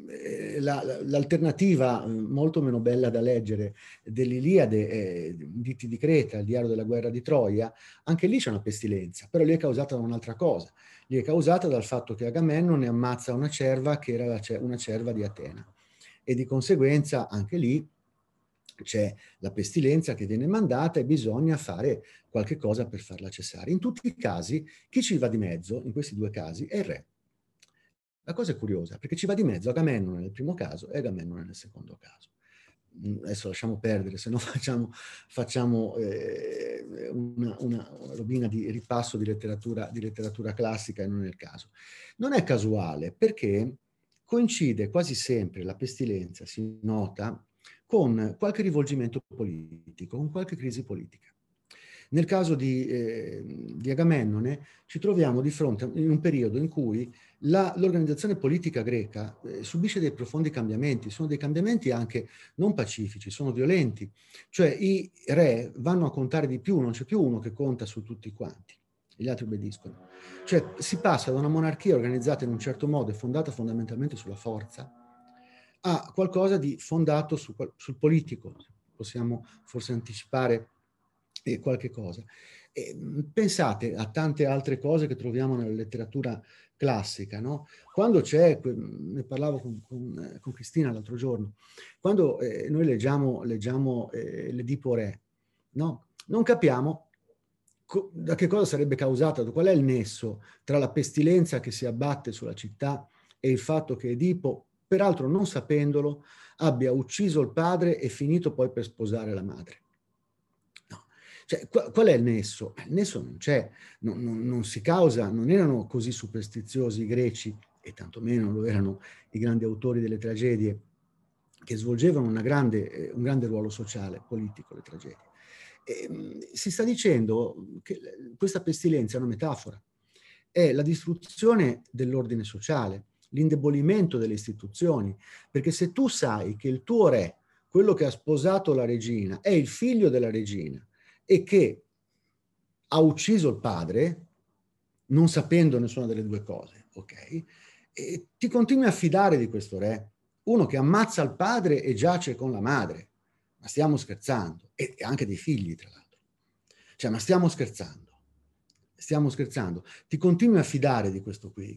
l'alternativa molto meno bella da leggere dell'Iliade, Diti di Creta, il diario della guerra di Troia, anche lì c'è una pestilenza, però lì è causata da un'altra cosa. Lì è causata dal fatto che Agamennone ammazza una cerva che era una cerva di Atena, e di conseguenza anche lì c'è la pestilenza che viene mandata e bisogna fare qualche cosa per farla cessare. In tutti i casi, chi ci va di mezzo, in questi due casi, è il re. La cosa è curiosa, perché ci va di mezzo Agamennone nel primo caso e Agamennone nel secondo caso. Adesso lasciamo perdere, se no facciamo una robina di ripasso di letteratura classica, e non è il caso. Non è casuale, perché coincide quasi sempre la pestilenza, si nota, con qualche rivolgimento politico, con qualche crisi politica. Nel caso di Agamennone ci troviamo di fronte in un periodo in cui l'organizzazione politica greca subisce dei profondi cambiamenti, sono dei cambiamenti anche non pacifici, sono violenti, cioè i re vanno a contare di più, non c'è più uno che conta su tutti quanti, gli altri obbediscono. Cioè si passa da una monarchia organizzata in un certo modo e fondata fondamentalmente sulla forza, a qualcosa di fondato sul politico, possiamo forse anticipare qualche cosa. Pensate a tante altre cose che troviamo nella letteratura classica, no? Quando c'è, ne parlavo con Cristina l'altro giorno, quando noi leggiamo l'Edipo Re, no? Non capiamo da che cosa sarebbe causata, qual è il nesso tra la pestilenza che si abbatte sulla città e il fatto che Edipo, peraltro non sapendolo, abbia ucciso il padre e finito poi per sposare la madre. No. Cioè, qual è il nesso? Il nesso non c'è, non si causa, non erano così superstiziosi i greci, e tantomeno lo erano i grandi autori delle tragedie, che svolgevano un grande ruolo sociale, politico, le tragedie. Si sta dicendo che questa pestilenza è una metafora, è la distruzione dell'ordine sociale, l'indebolimento delle istituzioni, perché se tu sai che il tuo re, quello che ha sposato la regina, è il figlio della regina e che ha ucciso il padre, non sapendo nessuna delle due cose, ok? E ti continui a fidare di questo re, uno che ammazza il padre e giace con la madre. Ma stiamo scherzando, e anche dei figli, tra l'altro. Cioè, ma stiamo scherzando. Stiamo scherzando. Ti continui a fidare di questo qui.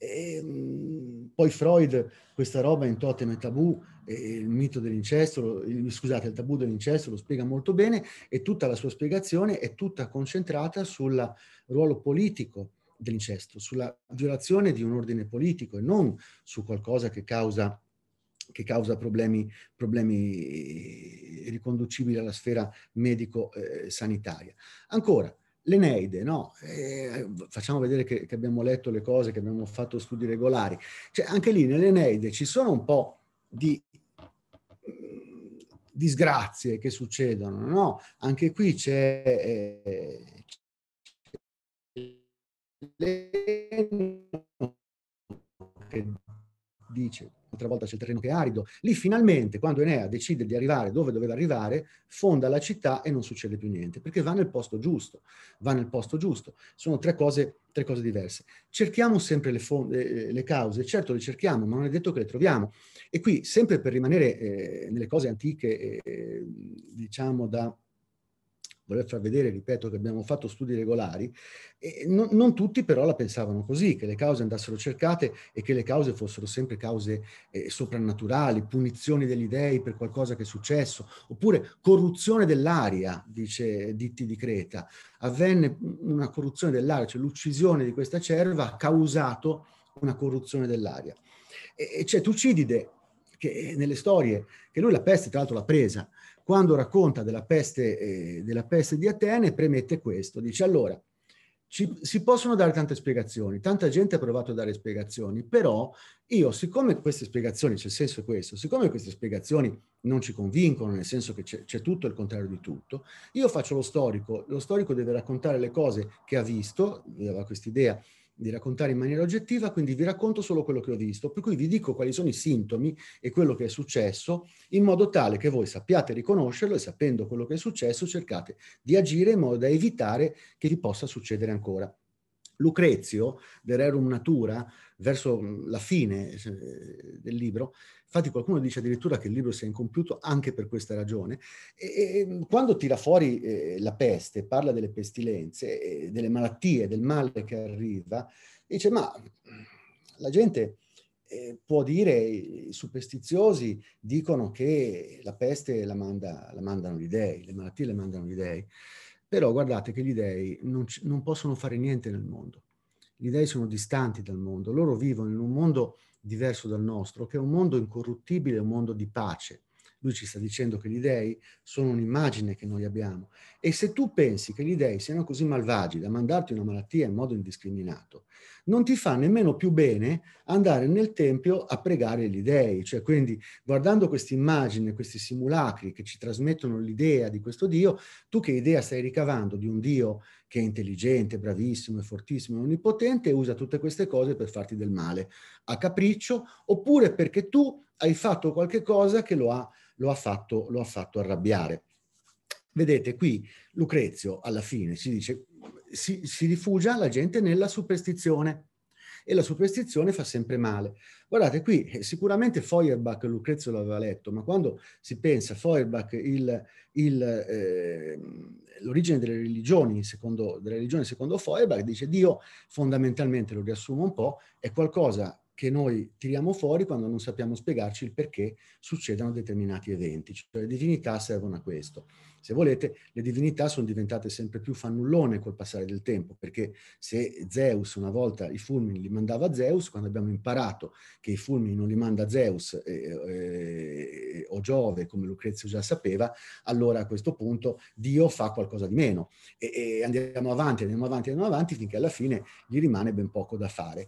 Poi Freud, questa roba in Totem e Tabù, il mito dell'incesto, scusate, il tabù dell'incesto lo spiega molto bene, e tutta la sua spiegazione è tutta concentrata sul ruolo politico dell'incesto, sulla violazione di un ordine politico e non su qualcosa che causa problemi riconducibili alla sfera medico-sanitaria. Ancora, l'Eneide, no? Facciamo vedere che abbiamo letto le cose, che abbiamo fatto studi regolari. Cioè, anche lì nell'Eneide ci sono un po' di disgrazie che succedono, no? Anche qui c'è che dice un'altra volta c'è il terreno che è arido. Lì finalmente, quando Enea decide di arrivare dove doveva arrivare, fonda la città e non succede più niente, perché va nel posto giusto, va nel posto giusto. Sono tre cose diverse. Cerchiamo sempre le cause, certo le cerchiamo, ma non è detto che le troviamo. E qui, sempre per rimanere nelle cose antiche, diciamo da voler far vedere, ripeto, che abbiamo fatto studi regolari, non tutti però la pensavano così, che le cause andassero cercate e che le cause fossero sempre cause soprannaturali, punizioni degli dei per qualcosa che è successo, oppure corruzione dell'aria, dice Ditti di Creta. Avvenne una corruzione dell'aria, cioè l'uccisione di questa cerva ha causato una corruzione dell'aria. E c'è Tucidide, che nelle storie, che lui la peste tra l'altro l'ha presa, quando racconta della peste di Atene, premette questo, dice allora, si possono dare tante spiegazioni, tanta gente ha provato a dare spiegazioni, però io, siccome queste spiegazioni, c'è il senso è questo, siccome queste spiegazioni non ci convincono, nel senso che c'è tutto il contrario di tutto, io faccio lo storico deve raccontare le cose che ha visto, aveva quest'idea di raccontare in maniera oggettiva, quindi vi racconto solo quello che ho visto, per cui vi dico quali sono i sintomi e quello che è successo, in modo tale che voi sappiate riconoscerlo e sapendo quello che è successo cercate di agire in modo da evitare che vi possa succedere ancora. Lucrezio, De Rerum Natura, verso la fine del libro, infatti qualcuno dice addirittura che il libro sia incompiuto anche per questa ragione, e quando tira fuori la peste, parla delle pestilenze, delle malattie, del male che arriva, dice ma la gente può dire, i superstiziosi dicono che la peste la mandano gli dei, le malattie le mandano gli dei. Però guardate che gli dei non possono fare niente nel mondo. Gli dei sono distanti dal mondo, loro vivono in un mondo diverso dal nostro, che è un mondo incorruttibile, un mondo di pace. Lui ci sta dicendo che gli dei sono un'immagine che noi abbiamo. E se tu pensi che gli dei siano così malvagi da mandarti una malattia in modo indiscriminato, non ti fa nemmeno più bene andare nel tempio a pregare gli dei. Cioè, quindi, guardando questa immagine, questi simulacri che ci trasmettono l'idea di questo Dio, tu che idea stai ricavando di un Dio che è intelligente, bravissimo, è fortissimo, è onnipotente e usa tutte queste cose per farti del male, a capriccio, oppure perché tu hai fatto qualche cosa che lo ha fatto arrabbiare. Vedete qui Lucrezio alla fine si dice, si rifugia la gente nella superstizione e la superstizione fa sempre male. Guardate qui, sicuramente Feuerbach Lucrezio l'aveva letto, ma quando si pensa a Feuerbach l'origine delle religioni secondo Feuerbach, dice Dio fondamentalmente, lo riassumo un po', è qualcosa che noi tiriamo fuori quando non sappiamo spiegarci il perché succedano determinati eventi. Cioè le divinità servono a questo. Se volete, le divinità sono diventate sempre più fannullone col passare del tempo, perché se Zeus una volta i fulmini li mandava a Zeus, quando abbiamo imparato che i fulmini non li manda Zeus o Giove, come Lucrezio già sapeva, allora a questo punto Dio fa qualcosa di meno. E andiamo avanti, finché alla fine gli rimane ben poco da fare,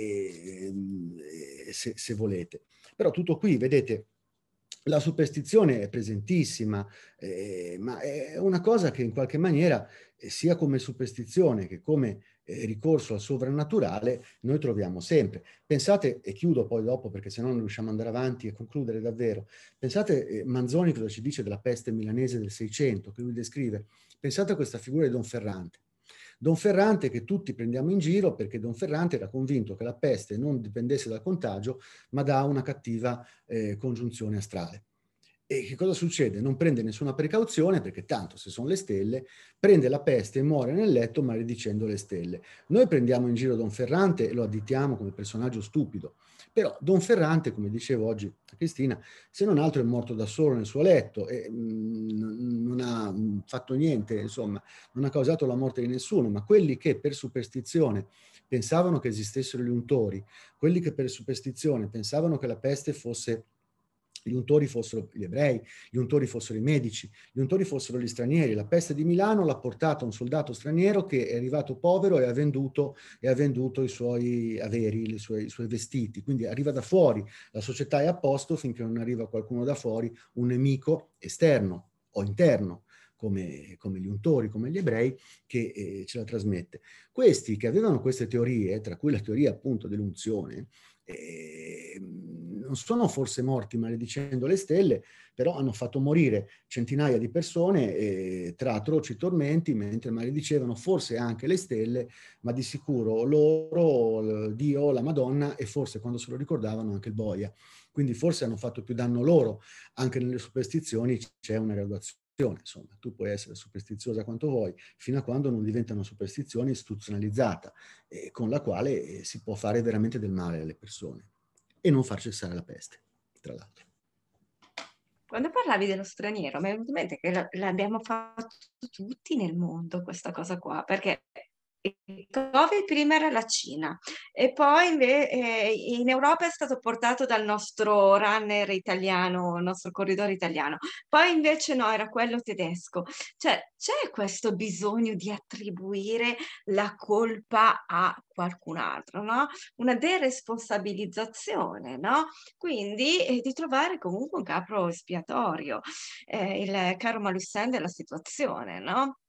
se volete. Però tutto qui, vedete, la superstizione è presentissima, ma è una cosa che in qualche maniera, sia come superstizione che come ricorso al sovrannaturale, noi troviamo sempre. Pensate, e chiudo poi dopo perché sennò non riusciamo ad andare avanti e concludere davvero, pensate Manzoni cosa ci dice della peste milanese del 600, che lui descrive. Pensate a questa figura di Don Ferrante. Don Ferrante che tutti prendiamo in giro perché Don Ferrante era convinto che la peste non dipendesse dal contagio ma da una cattiva congiunzione astrale. E che cosa succede? Non prende nessuna precauzione perché tanto se sono le stelle, prende la peste e muore nel letto maledicendo le stelle. Noi prendiamo in giro Don Ferrante e lo additiamo come personaggio stupido. Però Don Ferrante, come dicevo oggi a Cristina, se non altro è morto da solo nel suo letto e non ha fatto niente, insomma, non ha causato la morte di nessuno, ma quelli che per superstizione pensavano che esistessero gli untori, quelli che per superstizione pensavano che la peste fosse gli untori fossero gli ebrei, gli untori fossero i medici, gli untori fossero gli stranieri. La peste di Milano l'ha portata un soldato straniero che è arrivato povero e ha venduto i suoi averi, i suoi vestiti. Quindi arriva da fuori, la società è a posto finché non arriva qualcuno da fuori, un nemico esterno o interno, come gli untori, come gli ebrei, che ce la trasmette. Questi che avevano queste teorie, tra cui la teoria appunto dell'unzione, non sono forse morti maledicendo le stelle, però hanno fatto morire centinaia di persone tra atroci tormenti mentre maledicevano forse anche le stelle, ma di sicuro loro, Dio, la Madonna e forse quando se lo ricordavano anche il boia. Quindi forse hanno fatto più danno loro. Anche nelle superstizioni c'è una graduazione. Insomma, tu puoi essere superstiziosa quanto vuoi, fino a quando non diventa una superstizione istituzionalizzata, con la quale si può fare veramente del male alle persone e non far cessare la peste, tra l'altro. Quando parlavi dello straniero, mi è venuto in mente che l'abbiamo fatto tutti nel mondo questa cosa qua, perché il Covid prima era la Cina e poi in Europa è stato portato dal nostro runner italiano, il nostro corridore italiano, poi invece no, era quello tedesco. Cioè c'è questo bisogno di attribuire la colpa a qualcun altro, no? Una deresponsabilizzazione, no? Quindi di trovare comunque un capro espiatorio, il caro Malus della situazione, no?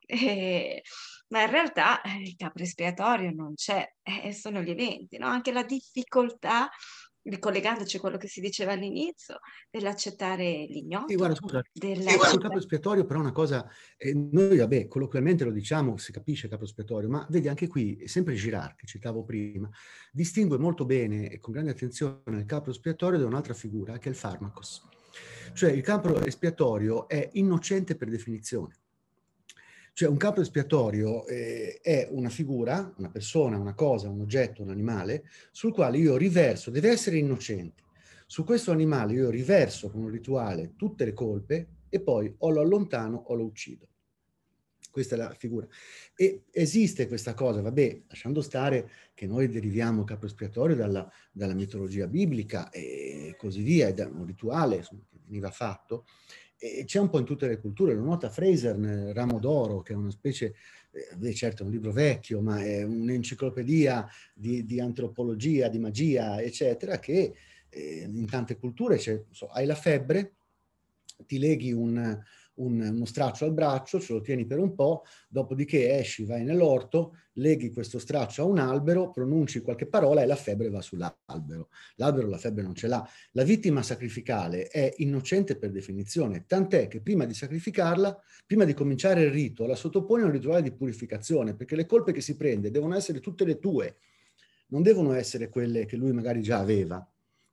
Ma in realtà il capro espiatorio non c'è, sono gli eventi, no? Anche la difficoltà, ricollegandoci a quello che si diceva all'inizio, dell'accettare Sì, l'ignoto, guarda, scusa, della... sul capo espiatorio però una cosa, noi vabbè, colloquialmente lo diciamo, si capisce capo espiatorio, ma vedi anche qui, sempre Girard, che citavo prima, distingue molto bene e con grande attenzione il capo espiatorio da un'altra figura, che è il pharmakos. Cioè il capo espiatorio è innocente per definizione. Cioè un capo espiatorio è una figura, una persona, una cosa, un oggetto, un animale, sul quale io riverso, deve essere innocente. Su questo animale io riverso con un rituale tutte le colpe e poi o lo allontano o lo uccido. Questa è la figura. E esiste questa cosa, vabbè, lasciando stare che noi deriviamo il capo espiatorio dalla mitologia biblica e così via, è da un rituale insomma, che veniva fatto, e c'è un po' in tutte le culture, lo nota Fraser nel Ramo d'Oro, che è una specie, certo è un libro vecchio, ma è un'enciclopedia di antropologia, di magia, eccetera, che in tante culture c'è, hai la febbre, ti leghi uno straccio al braccio, ce lo tieni per un po', dopodiché esci, vai nell'orto, leghi questo straccio a un albero, pronunci qualche parola e la febbre va sull'albero. L'albero la febbre non ce l'ha. La vittima sacrificale è innocente per definizione, tant'è che prima di sacrificarla, prima di cominciare il rito, la sottopone a un rituale di purificazione, perché le colpe che si prende devono essere tutte le tue, non devono essere quelle che lui magari già aveva.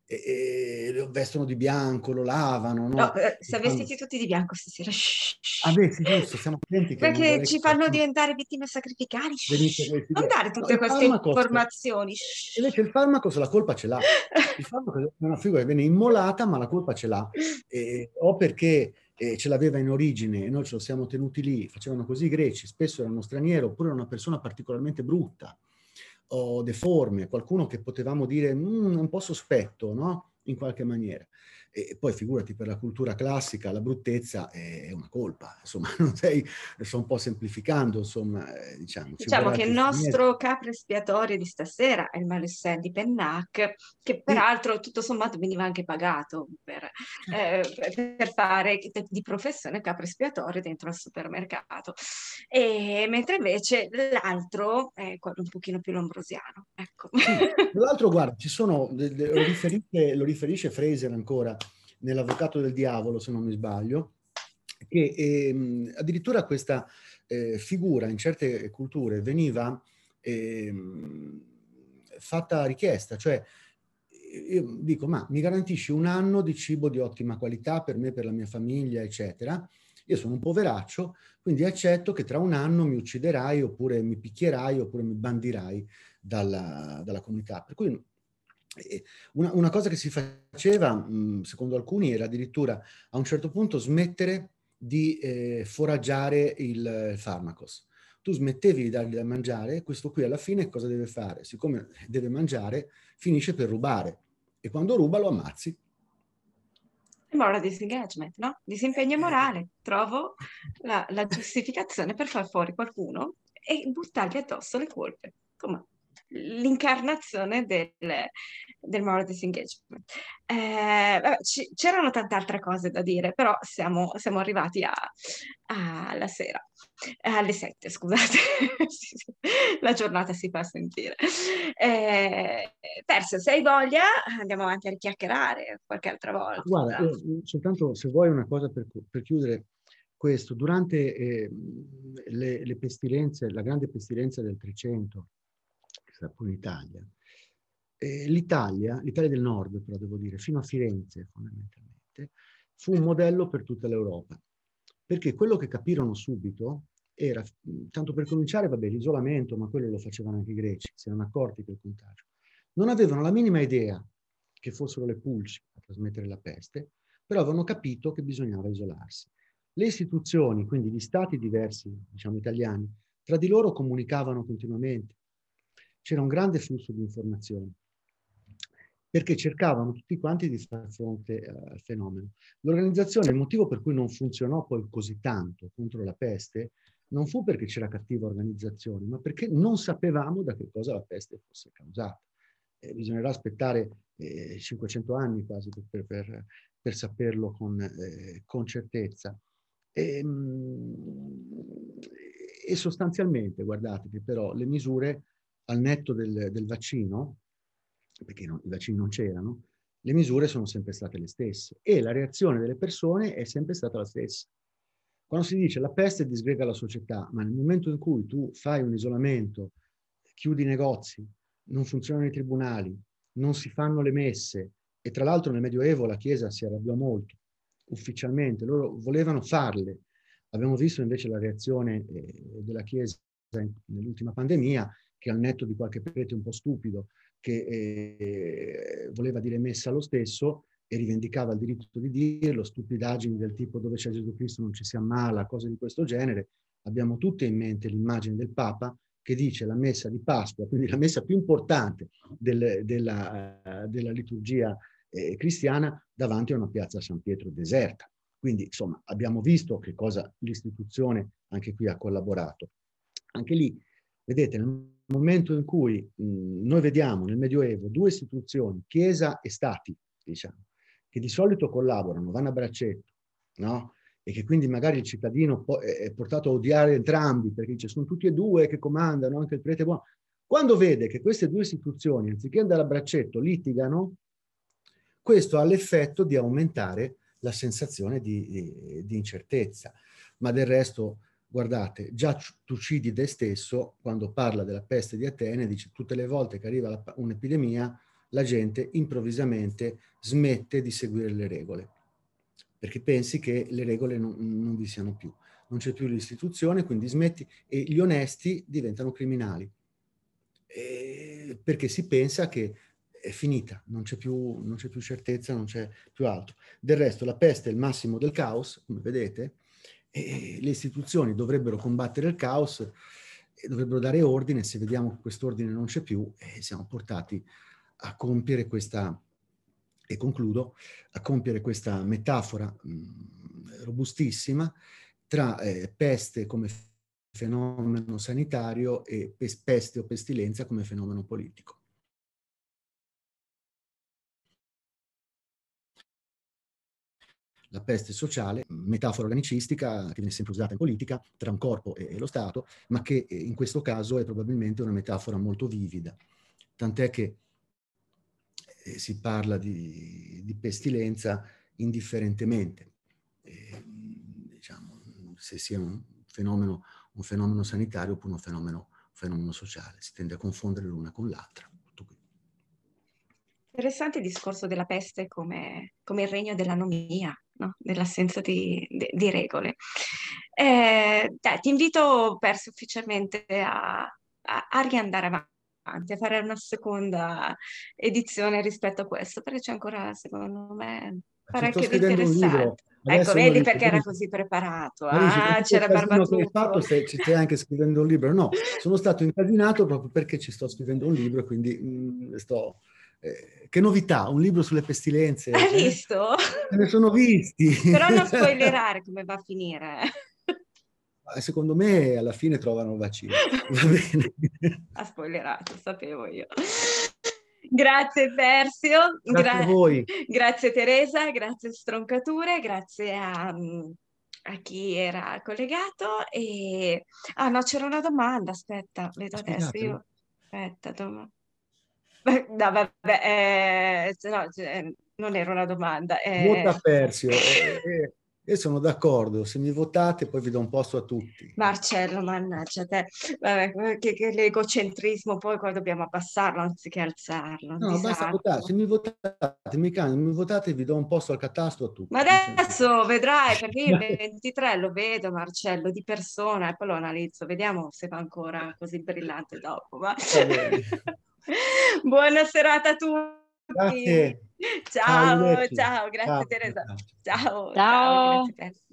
E lo vestono di bianco, lo lavano, no? No, siamo vestiti tutti di bianco stasera. Ah beh, sì, giusto, siamo attenti che non Perché vorrei ci che fanno qualcuno diventare vittime sacrificali. venisse questi Non idee. dare No, tutte queste informazioni. invece il farmaco se la colpa ce l'ha. Il farmaco è una figura che viene immolata, ma la colpa ce l'ha. O perché ce l'aveva in origine e noi ce lo siamo tenuti lì, facevano così i greci, spesso era uno straniero, oppure era una persona particolarmente brutta o deforme, qualcuno che potevamo dire un po' sospetto, no? In qualche maniera. E poi figurati per la cultura classica, la bruttezza è una colpa, insomma, non sei, sto un po' semplificando, insomma, diciamo. Diciamo che il nostro capro espiatorio di stasera è il Malus di Pennac, che peraltro tutto sommato veniva anche pagato per fare di professione capro espiatorio dentro al supermercato. Mentre invece l'altro è quello un pochino più lombrosiano. Ecco. Sì, tra l'altro guarda, ci sono, lo riferisce Fraser ancora nell'Avvocato del Diavolo, se non mi sbaglio, che addirittura questa figura in certe culture veniva fatta richiesta, cioè io dico, ma mi garantisci un anno di cibo di ottima qualità per me, per la mia famiglia, eccetera. Io sono un poveraccio, quindi accetto che tra un anno mi ucciderai, oppure mi picchierai, oppure mi bandirai dalla comunità. Per cui una cosa che si faceva, secondo alcuni, era addirittura a un certo punto smettere di foraggiare il farmacos. Tu smettevi di dargli da mangiare, questo qui alla fine cosa deve fare? Siccome deve mangiare, finisce per rubare. E quando ruba lo ammazzi. Moral disengagement, no? Disimpegno morale. Trovo la giustificazione per far fuori qualcuno e buttargli addosso le colpe. Com'è? l'incarnazione del moral disengagement. Vabbè, c'erano tante altre cose da dire, però siamo arrivati alla sera, alle 7, scusate, la giornata si fa sentire. Perso, se hai voglia, andiamo avanti a richiacchierare qualche altra volta. Guarda, soltanto se vuoi una cosa per chiudere questo, durante le pestilenze, la grande pestilenza del 300, che sta pure in Italia, l'Italia del Nord, però devo dire, fino a Firenze fondamentalmente, fu un modello per tutta l'Europa, perché quello che capirono subito era, tanto per cominciare, vabbè, l'isolamento, ma quello lo facevano anche i greci, si erano accorti che il contagio. Non avevano la minima idea che fossero le pulci a trasmettere la peste, però avevano capito che bisognava isolarsi. Le istituzioni, quindi gli stati diversi, diciamo italiani, tra di loro comunicavano continuamente. C'era un grande flusso di informazioni, perché cercavano tutti quanti di far fronte al fenomeno. L'organizzazione, il motivo per cui non funzionò poi così tanto contro la peste, non fu perché c'era cattiva organizzazione, ma perché non sapevamo da che cosa la peste fosse causata. Bisognerà aspettare 500 anni quasi per saperlo con certezza. E sostanzialmente, guardate che però le misure al netto del vaccino, perché i vaccini non c'erano, le misure sono sempre state le stesse e la reazione delle persone è sempre stata la stessa. Quando si dice la peste disgrega la società, ma nel momento in cui tu fai un isolamento, chiudi i negozi, non funzionano i tribunali, non si fanno le messe, e tra l'altro nel Medioevo la Chiesa si arrabbiò molto, ufficialmente, loro volevano farle. Abbiamo visto invece la reazione della Chiesa nell'ultima pandemia, che al netto di qualche prete un po' stupido, che voleva dire messa lo stesso e rivendicava il diritto di dirlo, stupidaggini del tipo dove c'è Gesù Cristo non ci si ammala, cose di questo genere. Abbiamo tutte in mente l'immagine del Papa che dice la messa di Pasqua, quindi la messa più importante della liturgia cristiana, davanti a una piazza San Pietro deserta. Quindi, insomma, abbiamo visto che cosa l'istituzione anche qui ha collaborato. Anche lì, vedete, nel momento in cui noi vediamo nel Medioevo due istituzioni, Chiesa e Stati, diciamo, che di solito collaborano, vanno a braccetto, no? E che quindi magari il cittadino è portato a odiare entrambi, perché dice sono tutti e due che comandano, anche il prete buono. Quando vede che queste due istituzioni, anziché andare a braccetto, litigano, questo ha l'effetto di aumentare la sensazione di incertezza. Ma del resto, guardate, già Tucidide stesso, quando parla della peste di Atene, dice tutte le volte che arriva un'epidemia, la gente improvvisamente smette di seguire le regole, perché pensi che le regole non vi siano più. Non c'è più l'istituzione, quindi smetti, e gli onesti diventano criminali. Perché si pensa che è finita, non c'è più certezza, non c'è più altro. Del resto la peste è il massimo del caos, come vedete, e le istituzioni dovrebbero combattere il caos e dovrebbero dare ordine. Se vediamo che quest'ordine non c'è più, siamo portati a compiere questa, e concludo, a compiere questa metafora robustissima tra peste come fenomeno sanitario e peste o pestilenza come fenomeno politico. La peste sociale, metafora organicistica che viene sempre usata in politica tra un corpo e lo Stato, ma che in questo caso è probabilmente una metafora molto vivida, tant'è che si parla di pestilenza indifferentemente, diciamo, se sia un fenomeno sanitario oppure un fenomeno sociale, si tende a confondere l'una con l'altra. Interessante il discorso della peste come il regno dell'anomia, no? Dell'assenza di regole. Ti invito Persi ufficialmente a riandare avanti, a fare una seconda edizione rispetto a questo, perché c'è ancora, secondo me, parecchio di interessante. Ecco, vedi perché era così preparato. C'era Barbatrucco. Ci stai anche scrivendo un libro. No, sono stato incasinato proprio perché ci sto scrivendo un libro, quindi che novità, un libro sulle pestilenze. Hai visto? Me ne sono visti. Però non spoilerare come va a finire. Secondo me alla fine trovano il vaccino. Va bene. Ha spoilerato, sapevo io. Grazie Persio, Grazie a voi. Grazie Teresa, grazie Stroncature, grazie a chi era collegato. Ah no, c'era una domanda, aspetta, vedo adesso io. Aspetta, no, vabbè, no, non era una domanda. Vota Persio. Io sono d'accordo, se mi votate poi vi do un posto a tutti. Marcello, mannaggia te. Vabbè, che l'egocentrismo poi qua dobbiamo abbassarlo anziché alzarlo. No, basta votare, se mi votate vi do un posto al catasto a tutti. Ma adesso vedrai, perché io il 23 lo vedo Marcello di persona e poi lo analizzo, vediamo se va ancora così brillante dopo. Buona serata a tutti. Grazie. Ciao, grazie Teresa. Ciao, ciao. grazie.